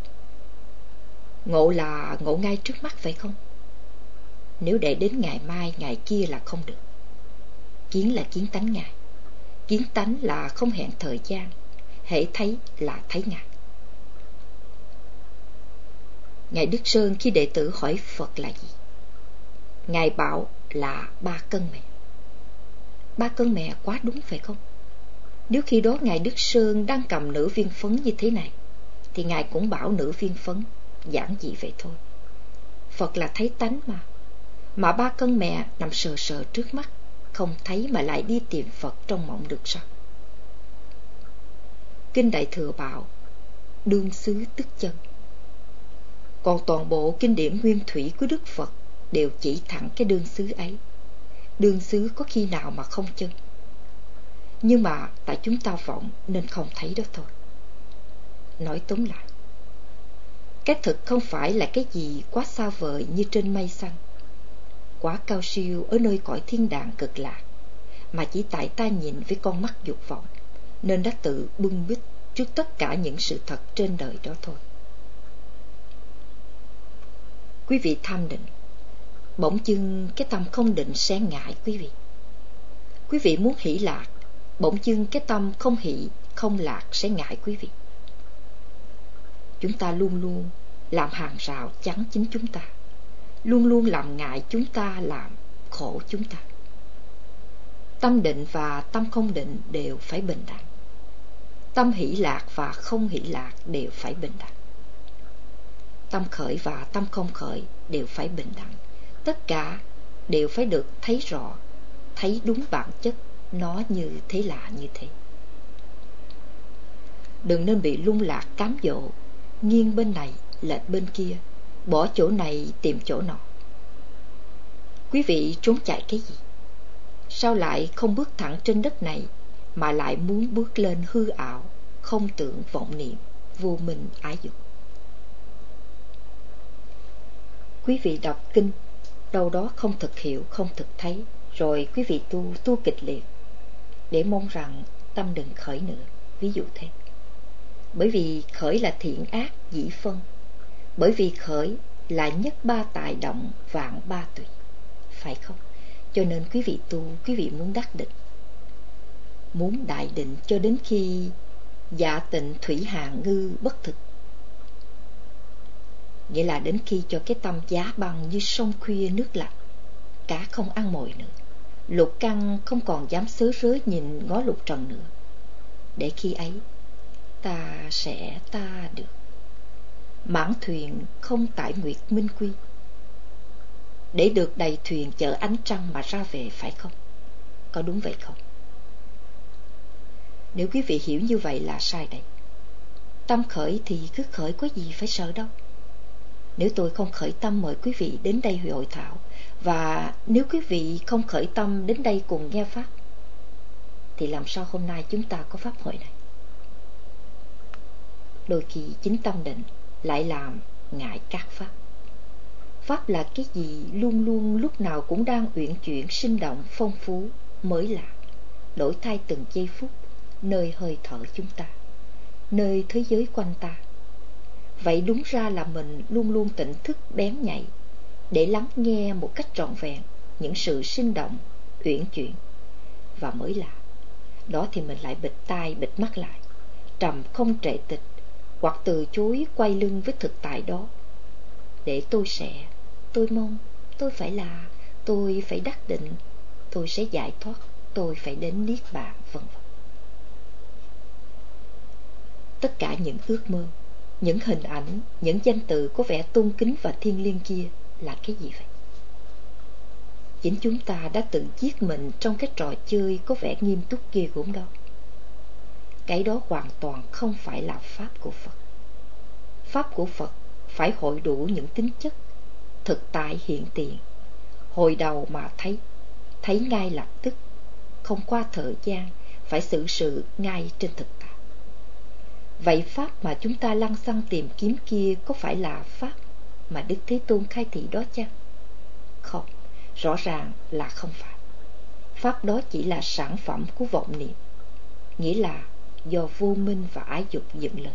Ngộ là ngộ ngay trước mắt phải không? Nếu để đến ngày mai, ngày kia là không được. Kiến là kiến tánh Ngài. Kiến tánh là không hẹn thời gian, hễ thấy là thấy Ngài. Ngài Đức Sơn khi đệ tử hỏi Phật là gì, Ngài bảo là ba cân mè. Ba cân mè quá đúng phải không? Nếu khi đó Ngài Đức Sơn đang cầm nửa viên phấn như thế này, thì Ngài cũng bảo nửa viên phấn, giản dị vậy thôi. Phật là thấy tánh mà. Mà ba cân mè nằm sờ sờ trước mắt, không thấy mà lại đi tìm Phật trong mộng được sao? Kinh Đại Thừa bảo đương xứ tức chân. Còn toàn bộ kinh điển Nguyên Thủy của Đức Phật đều chỉ thẳng cái đương xứ ấy. Đương xứ có khi nào mà không chân? Nhưng mà tại chúng ta vọng nên không thấy đó thôi. Nói tóm lại, cái thực không phải là cái gì quá xa vời như trên mây xanh, quá cao siêu ở nơi cõi thiên đàng cực lạc, mà chỉ tại ta nhìn với con mắt dục vọng nên đã tự bưng bít trước tất cả những sự thật trên đời đó thôi. Quý vị tham định, bỗng dưng cái tâm không định sẽ ngại quý vị. Quý vị muốn hỷ lạc, bỗng dưng cái tâm không hỷ, không lạc sẽ ngại quý vị. Chúng ta luôn luôn làm hàng rào chắn chính chúng ta, luôn luôn làm ngại chúng ta, làm khổ chúng ta. Tâm định và tâm không định đều phải bình đẳng. Tâm hỷ lạc và không hỷ lạc đều phải bình đẳng. Tâm khởi và tâm không khởi đều phải bình đẳng. Tất cả đều phải được thấy rõ, thấy đúng bản chất nó như thế là như thế. Đừng nên bị lung lạc cám dỗ, nghiêng bên này lệch bên kia, bỏ chỗ này tìm chỗ nọ. Quý vị trốn chạy cái gì? Sao lại không bước thẳng trên đất này, mà lại muốn bước lên hư ảo, không tưởng vọng niệm, vô minh ái dục? Quý vị đọc kinh, đâu đó không thực hiểu, không thực thấy, rồi quý vị tu, tu kịch liệt, để mong rằng tâm đừng khởi nữa, ví dụ thế. Bởi vì khởi là thiện ác dĩ phân, bởi vì khởi là nhất ba tài động, vạn ba tùy, phải không? Cho nên quý vị tu, quý vị muốn đắc định, muốn đại định cho đến khi dạ tịnh thủy hàng ngư bất thực. Nghĩa là đến khi cho cái tâm giá băng như sông khuya nước lạnh, cá không ăn mồi nữa, lục căn không còn dám sớ rớ nhìn ngó lục trần nữa. Để khi ấy ta sẽ ta được, mãn thuyền không tải nguyệt minh quy, để được đầy thuyền chở ánh trăng mà ra về, phải không? Có đúng vậy không? Nếu quý vị hiểu như vậy là sai đấy. Tâm khởi thì cứ khởi, có gì phải sợ đâu. Nếu tôi không khởi tâm mời quý vị đến đây hội thảo, và nếu quý vị không khởi tâm đến đây cùng nghe pháp, thì làm sao hôm nay chúng ta có pháp hội này? Đôi khi chính tâm định lại làm ngại các pháp. Pháp là cái gì luôn luôn lúc nào cũng đang uyển chuyển, sinh động, phong phú, mới lạ, đổi thay từng giây phút, nơi hơi thở chúng ta, nơi thế giới quanh ta. Vậy đúng ra là mình luôn luôn tỉnh thức bén nhạy để lắng nghe một cách trọn vẹn những sự sinh động, uyển chuyển và mới lạ. Đó thì mình lại bịt tai bịt mắt lại, trầm không trệ tịch, hoặc từ chối quay lưng với thực tại đó, để tôi sẽ, tôi mong, tôi phải là, tôi phải đắc định, tôi sẽ giải thoát, tôi phải đến niết bàn, vân vân. Tất cả những ước mơ, những hình ảnh, những danh từ có vẻ tôn kính và thiêng liêng kia là cái gì vậy? Chính chúng ta đã tự giết mình trong cái trò chơi có vẻ nghiêm túc ghê gớm đó. Cái đó hoàn toàn không phải là pháp của Phật. Pháp của Phật phải hội đủ những tính chất thực tại hiện tiền, hồi đầu mà thấy, thấy ngay lập tức, không qua thời gian, phải xử sự ngay trên thực tại. Vậy pháp mà chúng ta lăng xăng tìm kiếm kia có phải là pháp mà Đức Thế Tôn khai thị đó chăng? Không, rõ ràng là không phải. Pháp đó chỉ là sản phẩm của vọng niệm, nghĩa là do vô minh và ái dục dựng lên.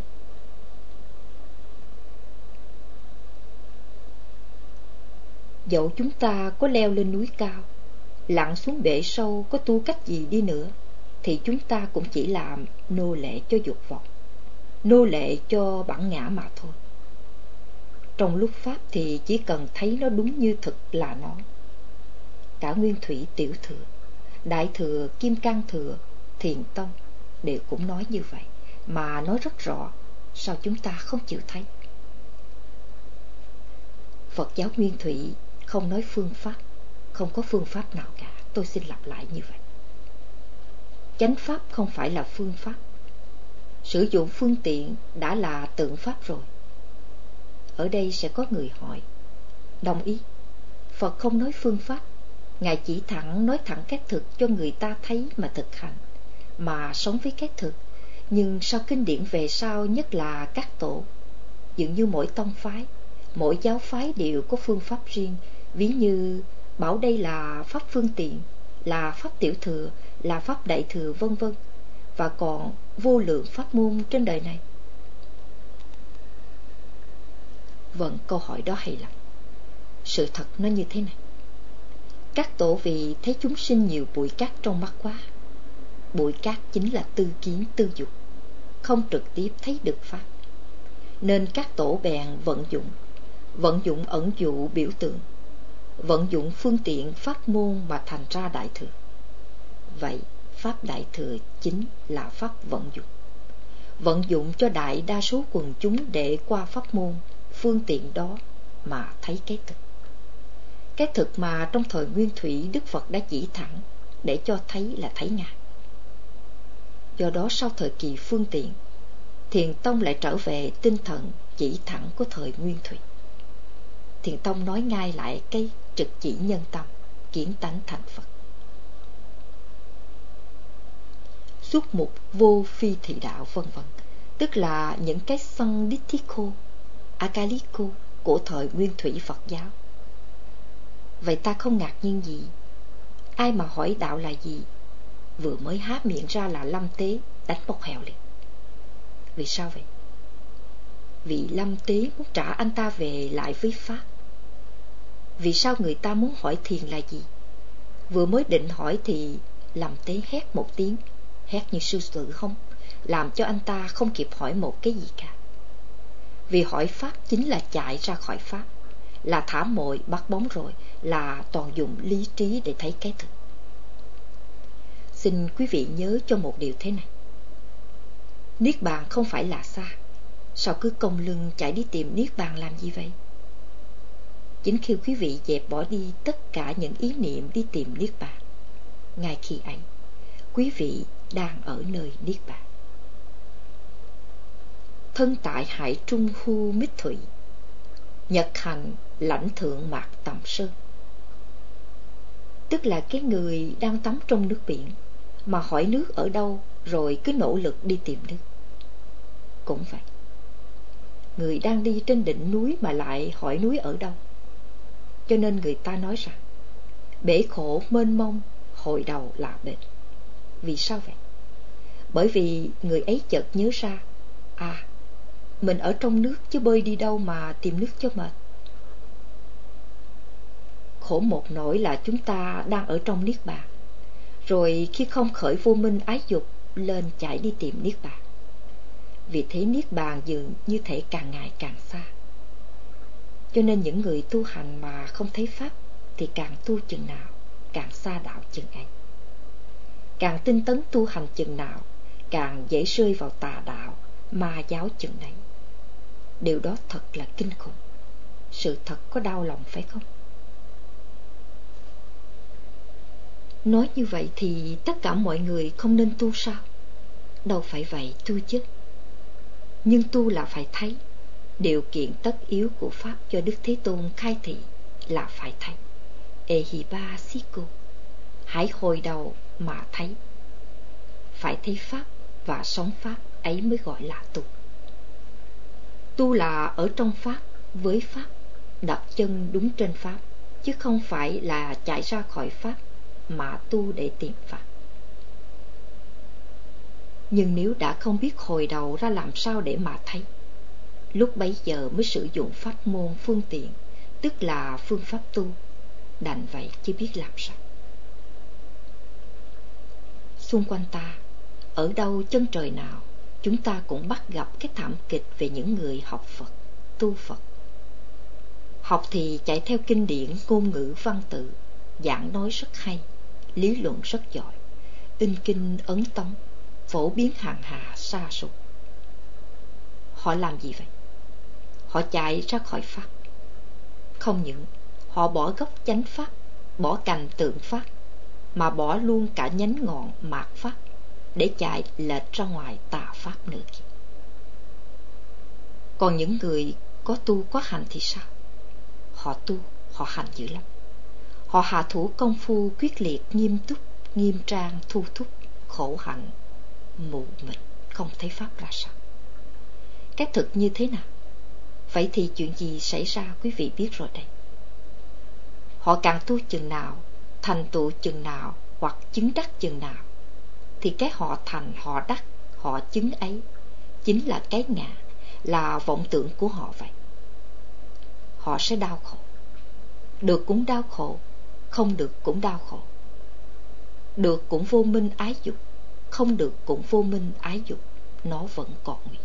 Dẫu chúng ta có leo lên núi cao, lặn xuống bể sâu, có tu cách gì đi nữa, thì chúng ta cũng chỉ làm nô lệ cho dục vọng, nô lệ cho bản ngã mà thôi. Trong lúc pháp thì chỉ cần thấy nó đúng như thực là nó. Cả Nguyên Thủy Tiểu Thừa, Đại Thừa, Kim Cang Thừa, Thiền Tông đều cũng nói như vậy, mà nói rất rõ. Sao chúng ta không chịu thấy? Phật giáo Nguyên Thủy không nói phương pháp, không có phương pháp nào cả. Tôi xin lặp lại như vậy. Chánh pháp không phải là phương pháp. Sử dụng phương tiện đã là tượng pháp rồi. Ở đây sẽ có người hỏi, đồng ý, Phật không nói phương pháp, Ngài chỉ thẳng nói thẳng cái thực cho người ta thấy mà thực hành, mà sống với cái thực. Nhưng sao kinh điển về sau, nhất là các tổ, dường như mỗi tông phái, mỗi giáo phái đều có phương pháp riêng, ví như bảo đây là pháp phương tiện, là pháp tiểu thừa, là pháp đại thừa, vân vân, và còn vô lượng pháp môn trên đời này. Vâng, câu hỏi đó hay lắm. Sự thật nó như thế này. Các tổ vì thấy chúng sinh nhiều bụi cát trong mắt quá. Bụi cát chính là tư kiến tư dục, không trực tiếp thấy được pháp, nên các tổ bèn vận dụng, vận dụng ẩn dụ biểu tượng, vận dụng phương tiện pháp môn mà thành ra đại thừa. Vậy pháp đại thừa chính là pháp vận dụng, vận dụng cho đại đa số quần chúng để qua pháp môn, phương tiện đó mà thấy cái thực. Cái thực mà trong thời Nguyên Thủy Đức Phật đã chỉ thẳng, để cho thấy là thấy Ngài. Do đó sau thời kỳ phương tiện, Thiền Tông lại trở về tinh thần chỉ thẳng của thời Nguyên Thủy. Thiền Tông nói ngay lại cái trực chỉ nhân tâm, kiến tánh thành Phật. Xuất mục vô phi thị đạo, vân vân, tức là những cái Sanditthiko, Akaliko của thời Nguyên Thủy Phật giáo. Vậy ta không ngạc nhiên gì? Ai mà hỏi đạo là gì, vừa mới há miệng ra là Lâm Tế đánh một hèo liền. Vì sao vậy? Vì Lâm Tế muốn trả anh ta về lại với pháp. Vì sao người ta muốn hỏi thiền là gì? Vừa mới định hỏi thì Lâm Tế hét một tiếng, hét như sư tử không, làm cho anh ta không kịp hỏi một cái gì cả. Vì hỏi pháp chính là chạy ra khỏi pháp, là thả mồi bắt bóng rồi, là toàn dùng lý trí để thấy cái thực. Xin quý vị nhớ cho một điều thế này. Niết bàn không phải là xa. Sao cứ cong lưng chạy đi tìm niết bàn làm gì vậy? Chính khi quý vị dẹp bỏ đi tất cả những ý niệm đi tìm niết bàn, ngay khi ấy, quý vị đang ở nơi Niết Bàn. Thân tại hải trung hu mít thủy, nhật hành lãnh thượng mạc tầm sơn. Tức là cái người đang tắm trong nước biển mà hỏi nước ở đâu rồi cứ nỗ lực đi tìm nước. Cũng vậy, người đang đi trên đỉnh núi mà lại hỏi núi ở đâu. Cho nên người ta nói rằng bể khổ mênh mông, hồi đầu là bến. Vì sao vậy? Bởi vì người ấy chợt nhớ ra, à, mình ở trong nước chứ bơi đi đâu mà tìm nước cho mệt. Khổ một nỗi là chúng ta đang ở trong Niết Bàn, rồi khi không khởi vô minh ái dục lên chạy đi tìm Niết Bàn. Vì thế Niết Bàn dường như thể càng ngày càng xa. Cho nên những người tu hành mà không thấy Pháp thì càng tu chừng nào càng xa đạo chừng ấy. Càng tinh tấn tu hành chừng nào càng dễ rơi vào tà đạo, ma giáo chừng ấy. Điều đó thật là kinh khủng. Sự thật có đau lòng phải không? Nói như vậy thì tất cả mọi người không nên tu sao? Đâu phải vậy tu chứ. Nhưng tu là phải thấy. Điều kiện tất yếu của Pháp cho Đức Thế Tôn khai thị là phải thấy. Ehipa Siko, hãy hồi đầu mà thấy. Phải thấy Pháp và sống Pháp ấy mới gọi là tu. Tu là ở trong Pháp, với Pháp, đặt chân đúng trên Pháp, chứ không phải là chạy ra khỏi Pháp mà tu để tìm Pháp. Nhưng nếu đã không biết hồi đầu ra làm sao để mà thấy, lúc bấy giờ mới sử dụng pháp môn phương tiện, tức là phương pháp tu, đành vậy chứ biết làm sao. Xung quanh ta, ở đâu chân trời nào, chúng ta cũng bắt gặp cái thảm kịch về những người học Phật, tu Phật. Học thì chạy theo kinh điển, ngôn ngữ văn tự, giảng nói rất hay, lý luận rất giỏi, in kinh ấn tống, phổ biến hàng hà sa sút. Họ làm gì vậy? Họ chạy ra khỏi Pháp. Không những họ bỏ gốc chánh Pháp, bỏ cành tượng Pháp, mà bỏ luôn cả nhánh ngọn mạt Pháp để chạy lệch ra ngoài tà Pháp nữa kìa. Còn những người có tu có hành thì sao? Họ tu, họ hành dữ lắm. Họ hạ thủ công phu quyết liệt, nghiêm túc, nghiêm trang, thu thúc, khổ hạnh, mù mịt, không thấy Pháp ra sao. Cái thực như thế nào? Vậy thì chuyện gì xảy ra quý vị biết rồi đây. Họ càng tu chừng nào, thành tựu chừng nào, hoặc chứng đắc chừng nào, thì cái họ thành, họ đắc, họ chứng ấy chính là cái ngã, là vọng tưởng của họ vậy. Họ sẽ đau khổ. Được cũng đau khổ, không được cũng đau khổ. Được cũng vô minh ái dục, không được cũng vô minh ái dục, nó vẫn còn nguyên.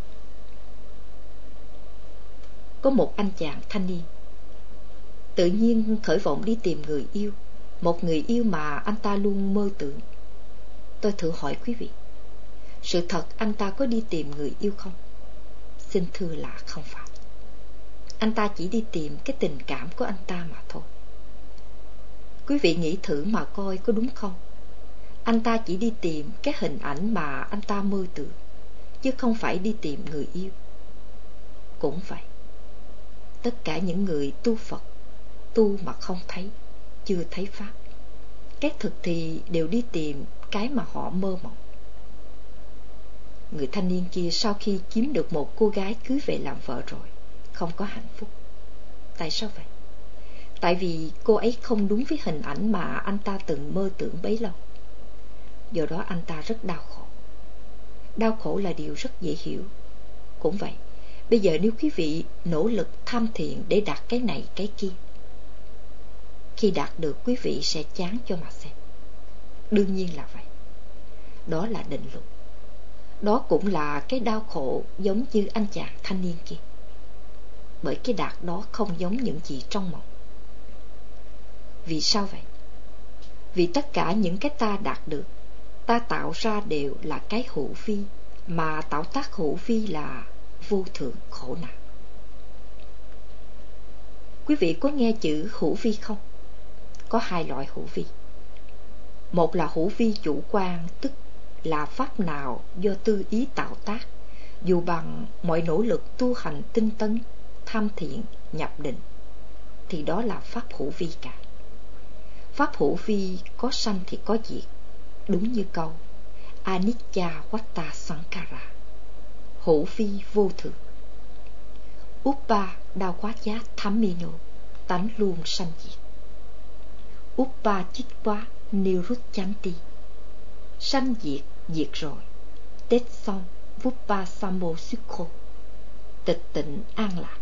Có một anh chàng thanh niên tự nhiên khởi vọng đi tìm người yêu, một người yêu mà anh ta luôn mơ tưởng. Tôi thử hỏi quý vị, sự thật anh ta có đi tìm người yêu không? Xin thưa là không phải. Anh ta chỉ đi tìm cái tình cảm của anh ta mà thôi. Quý vị nghĩ thử mà coi có đúng không? Anh ta chỉ đi tìm cái hình ảnh mà anh ta mơ tưởng, chứ không phải đi tìm người yêu. Cũng vậy, tất cả những người tu Phật, tu mà không thấy, chưa thấy Pháp, cái thực thì đều đi tìm cái mà họ mơ mộng. Người thanh niên kia sau khi kiếm được một cô gái cưới về làm vợ rồi, không có hạnh phúc. Tại sao vậy? Tại vì cô ấy không đúng với hình ảnh mà anh ta từng mơ tưởng bấy lâu. Do đó anh ta rất đau khổ. Đau khổ là điều rất dễ hiểu. Cũng vậy, bây giờ nếu quý vị nỗ lực tham thiện để đạt cái này cái kia, khi đạt được quý vị sẽ chán cho mà xem. Đương nhiên là vậy. Đó là định luật. Đó cũng là cái đau khổ giống như anh chàng thanh niên kia. Bởi cái đạt đó không giống những gì trong mộng. Vì sao vậy? Vì tất cả những cái ta đạt được, ta tạo ra đều là cái hữu vi, mà tạo tác hữu vi là vô thượng khổ não. Quý vị có nghe chữ hữu vi không? Có hai loại hữu vi. Một là hữu vi chủ quan, tức là pháp nào do tư ý tạo tác, dù bằng mọi nỗ lực tu hành tinh tấn, tham thiện, nhập định, thì đó là pháp hữu vi cả. Pháp hữu vi có sanh thì có diệt, đúng như câu Anicca Vatta Sankhara, hữu vi vô thường. Uppa Dawaya Dhammino, tánh luôn sanh diệt. Uppa Chittva Nirucchanti, sanh diệt, diệt rồi. Tết xong, Vuppa Sammo Sukho, tịch tịnh an lạc.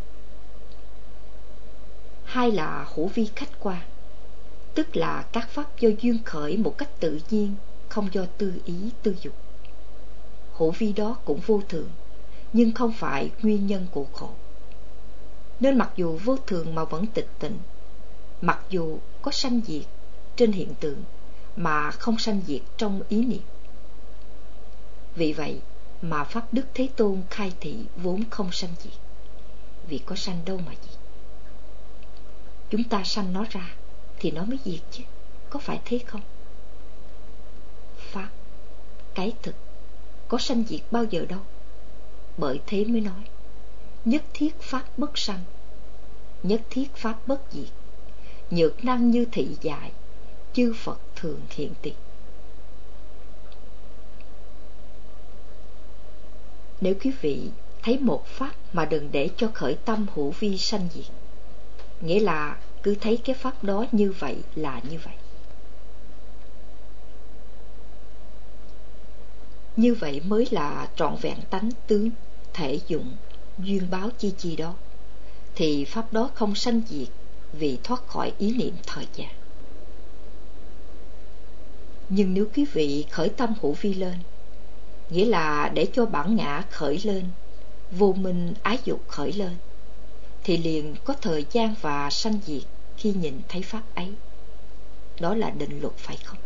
Hai là hữu vi khách quan, tức là các pháp do duyên khởi một cách tự nhiên, không do tư ý tư dục. Hữu vi đó cũng vô thường, nhưng không phải nguyên nhân của khổ. Nên mặc dù vô thường mà vẫn tịch tịnh, mặc dù có sanh diệt trên hiện tượng mà không sanh diệt trong ý niệm. Vì vậy mà Pháp Đức Thế Tôn khai thị vốn không sanh diệt, vì có sanh đâu mà diệt. Chúng ta sanh nó ra thì nó mới diệt chứ, có phải thế không? Pháp, cái thực, có sanh diệt bao giờ đâu. Bởi thế mới nói nhất thiết Pháp bất sanh, nhất thiết Pháp bất diệt, nhược năng như thị dạy, chư Phật thường hiện tiền. Nếu quý vị thấy một pháp mà đừng để cho khởi tâm hữu vi sanh diệt, nghĩa là cứ thấy cái pháp đó như vậy là như vậy. Như vậy mới là trọn vẹn tánh tướng, thể dụng, duyên báo chi chi đó, thì pháp đó không sanh diệt vì thoát khỏi ý niệm thời gian. Nhưng nếu quý vị khởi tâm hữu vi lên, nghĩa là để cho bản ngã khởi lên, vô minh ái dục khởi lên, thì liền có thời gian và sanh diệt khi nhìn thấy pháp ấy. Đó là định luật phải không?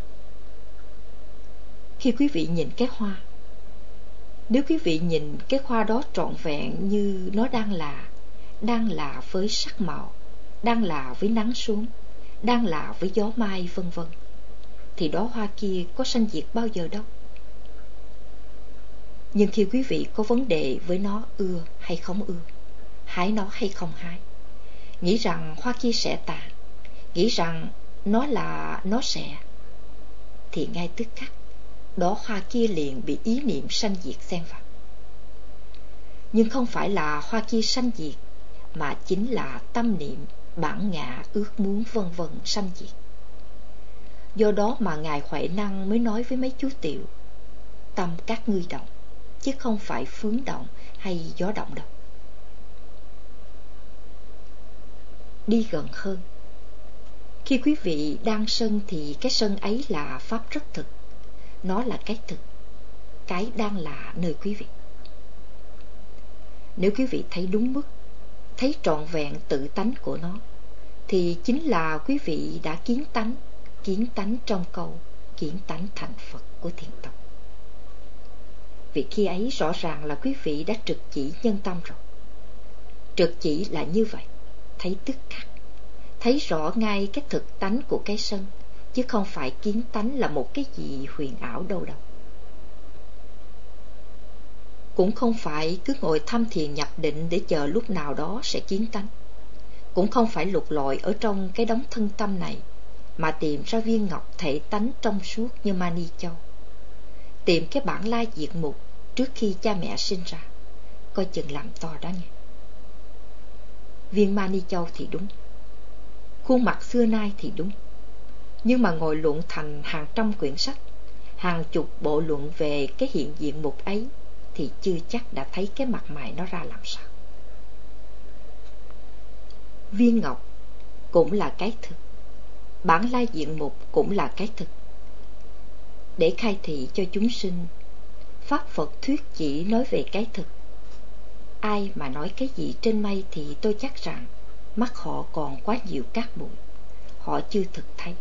Khi quý vị nhìn cái hoa, nếu quý vị nhìn cái hoa đó trọn vẹn như nó đang là, đang là với sắc màu, đang là với nắng xuống, đang là với gió mai vân vân, thì đó hoa kia có sanh diệt bao giờ đâu. Nhưng khi quý vị có vấn đề với nó ưa hay không ưa, hái nó hay không hái, nghĩ rằng hoa kia sẽ tàn, nghĩ rằng nó là nó sẽ, thì ngay tức khắc đó hoa kia liền bị ý niệm sanh diệt xen vào. Nhưng không phải là hoa kia sanh diệt, mà chính là tâm niệm, bản ngã, ước muốn vân vân sanh diệt. Do đó mà Ngài Huệ Năng mới nói với mấy chú tiểu, tâm các ngươi động, chứ không phải phướng động hay gió động đâu. Đi gần hơn, khi quý vị đang sân thì cái sân ấy là pháp rất thực, nó là cái thực, cái đang là nơi quý vị. Nếu quý vị thấy đúng mức, thấy trọn vẹn tự tánh của nó, thì chính là quý vị đã kiến tánh, kiến tánh trong câu kiến tánh thành Phật của Thiền Tông. Vì khi ấy rõ ràng là quý vị đã trực chỉ nhân tâm rồi. Trực chỉ là như vậy, thấy tức khắc, thấy rõ ngay cái thực tánh của cái sân, chứ không phải kiến tánh là một cái gì huyền ảo đâu đâu. Cũng không phải cứ ngồi tham thiền nhập định để chờ lúc nào đó sẽ kiến tánh. Cũng không phải lục lọi ở trong cái đống thân tâm này mà tìm ra viên ngọc thể tánh trong suốt như Mani Châu, tìm cái bản lai diệt mục trước khi cha mẹ sinh ra, coi chừng làm to đó nha. Viên Mani Châu thì đúng, khuôn mặt xưa nay thì đúng, nhưng mà ngồi luận thành hàng trăm quyển sách, hàng chục bộ luận về cái hiện diện mục ấy, thì chưa chắc đã thấy cái mặt mày nó ra làm sao. Viên ngọc cũng là cái thực, bản lai diện mục cũng là cái thực. Để khai thị cho chúng sinh, Pháp Phật thuyết chỉ nói về cái thực. Ai mà nói cái gì trên mây thì tôi chắc rằng mắt họ còn quá nhiều cát bụi, họ chưa thực thấy.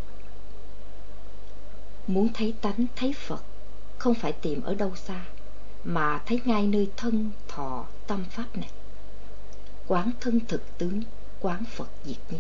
Muốn thấy tánh, thấy Phật, không phải tìm ở đâu xa, mà thấy ngay nơi thân, thọ, tâm pháp này. Quán thân thực tướng, quán Phật diệt nhiên.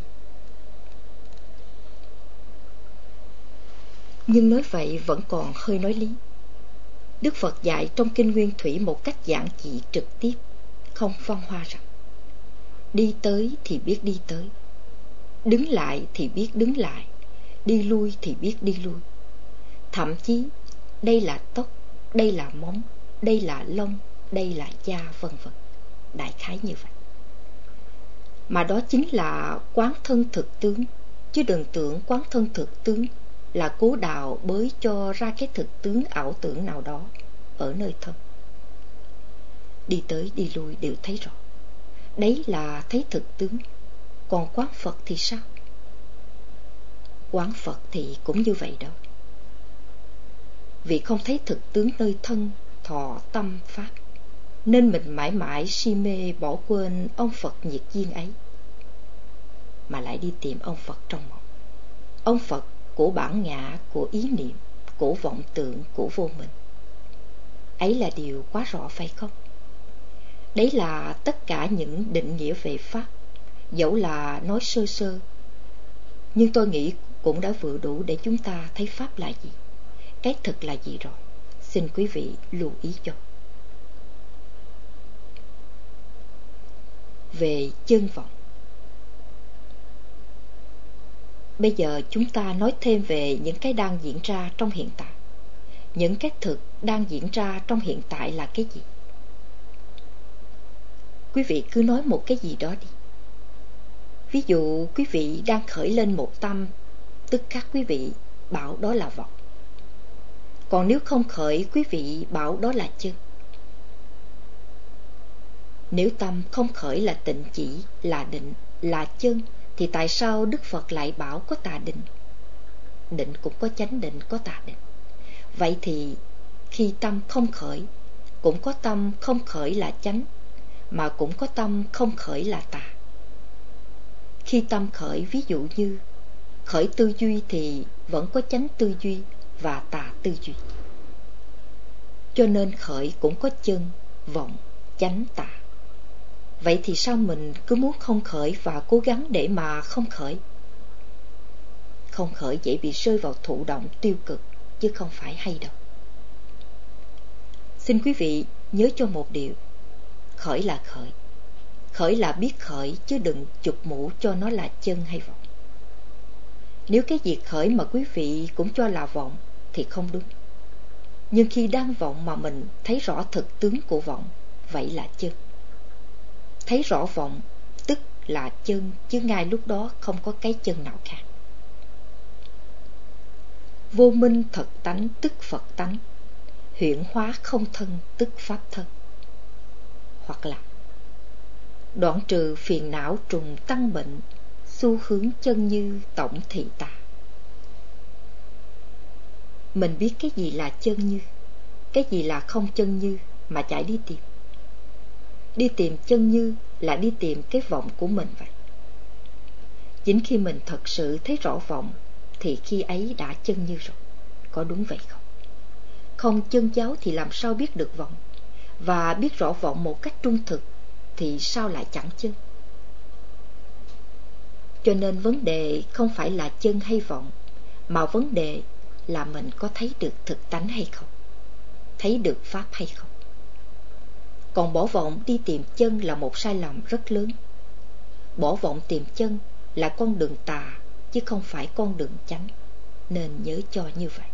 Nhưng nói vậy vẫn còn hơi nói lý. Đức Phật dạy trong Kinh Nguyên Thủy một cách giản dị trực tiếp, không phong hoa rằng: đi tới thì biết đi tới, đứng lại thì biết đứng lại, đi lui thì biết đi lui. Thậm chí đây là tóc, đây là móng, đây là lông, đây là da, vân vân. Đại khái như vậy. Mà đó chính là quán thân thực tướng, chứ đừng tưởng quán thân thực tướng là cố đào bới cho ra cái thực tướng ảo tưởng nào đó ở nơi thân. Đi tới đi lui đều thấy rõ. Đấy là thấy thực tướng. Còn quán Phật thì sao? Quán Phật thì cũng như vậy đó. Vì không thấy thực tướng nơi thân, thọ, tâm, pháp, nên mình mãi mãi si mê bỏ quên ông Phật nhiệt duyên ấy, mà lại đi tìm ông Phật trong mộng. Ông Phật của bản ngã, của ý niệm, của vọng tưởng, của vô minh. Ấy là điều quá rõ phải không? Đấy là tất cả những định nghĩa về pháp, dẫu là nói sơ sơ, nhưng tôi nghĩ cũng đã vừa đủ để chúng ta thấy pháp là gì, cái thực là gì rồi. Xin quý vị lưu ý cho. Về chân vọng. Bây giờ chúng ta nói thêm về những cái đang diễn ra trong hiện tại. Những cái thực đang diễn ra trong hiện tại là cái gì? Quý vị cứ nói một cái gì đó đi. Ví dụ quý vị đang khởi lên một tâm, tức khắc quý vị bảo đó là vọng. Còn nếu không khởi, quý vị bảo đó là chân. Nếu tâm không khởi là tịnh chỉ, là định, là chân, thì tại sao Đức Phật lại bảo có tà định? Định cũng có chánh định, có tà định. Vậy thì khi tâm không khởi, cũng có tâm không khởi là chánh, mà cũng có tâm không khởi là tà. Khi tâm khởi, ví dụ như khởi tư duy, thì vẫn có chánh tư duy và tà tư duy. Cho nên khởi cũng có chân, vọng, chánh, tà. Vậy thì sao mình cứ muốn không khởi và cố gắng để mà không khởi? Không khởi dễ bị rơi vào thụ động tiêu cực, chứ không phải hay đâu. Xin quý vị nhớ cho một điều: khởi là khởi. Khởi là biết khởi, chứ đừng chụp mũ cho nó là chân hay vọng. Nếu cái việc khởi mà quý vị cũng cho là vọng thì không đúng. Nhưng khi đang vọng mà mình thấy rõ thực tướng của vọng, vậy là chân. Thấy rõ vọng tức là chân, chứ ngay lúc đó không có cái chân nào khác. Vô minh thật tánh tức Phật tánh, huyễn hóa không thân tức pháp thân. Hoặc là đoạn trừ phiền não trùng tăng bệnh, xu hướng chân như tổng thị tà. Mình biết cái gì là chân như, cái gì là không chân như mà chạy đi tìm. Đi tìm chân như là đi tìm cái vọng của mình vậy. Chính khi mình thật sự thấy rõ vọng thì khi ấy đã chân như rồi. Có đúng vậy không? Không chân giáo thì làm sao biết được vọng? Và biết rõ vọng một cách trung thực thì sao lại chẳng chân? Cho nên vấn đề không phải là chân hay vọng, mà vấn đề là mình có thấy được thực tánh hay không, thấy được pháp hay không. Còn bỏ vọng đi tìm chân là một sai lầm rất lớn. Bỏ vọng tìm chân là con đường tà, chứ không phải con đường chánh, nên nhớ cho như vậy.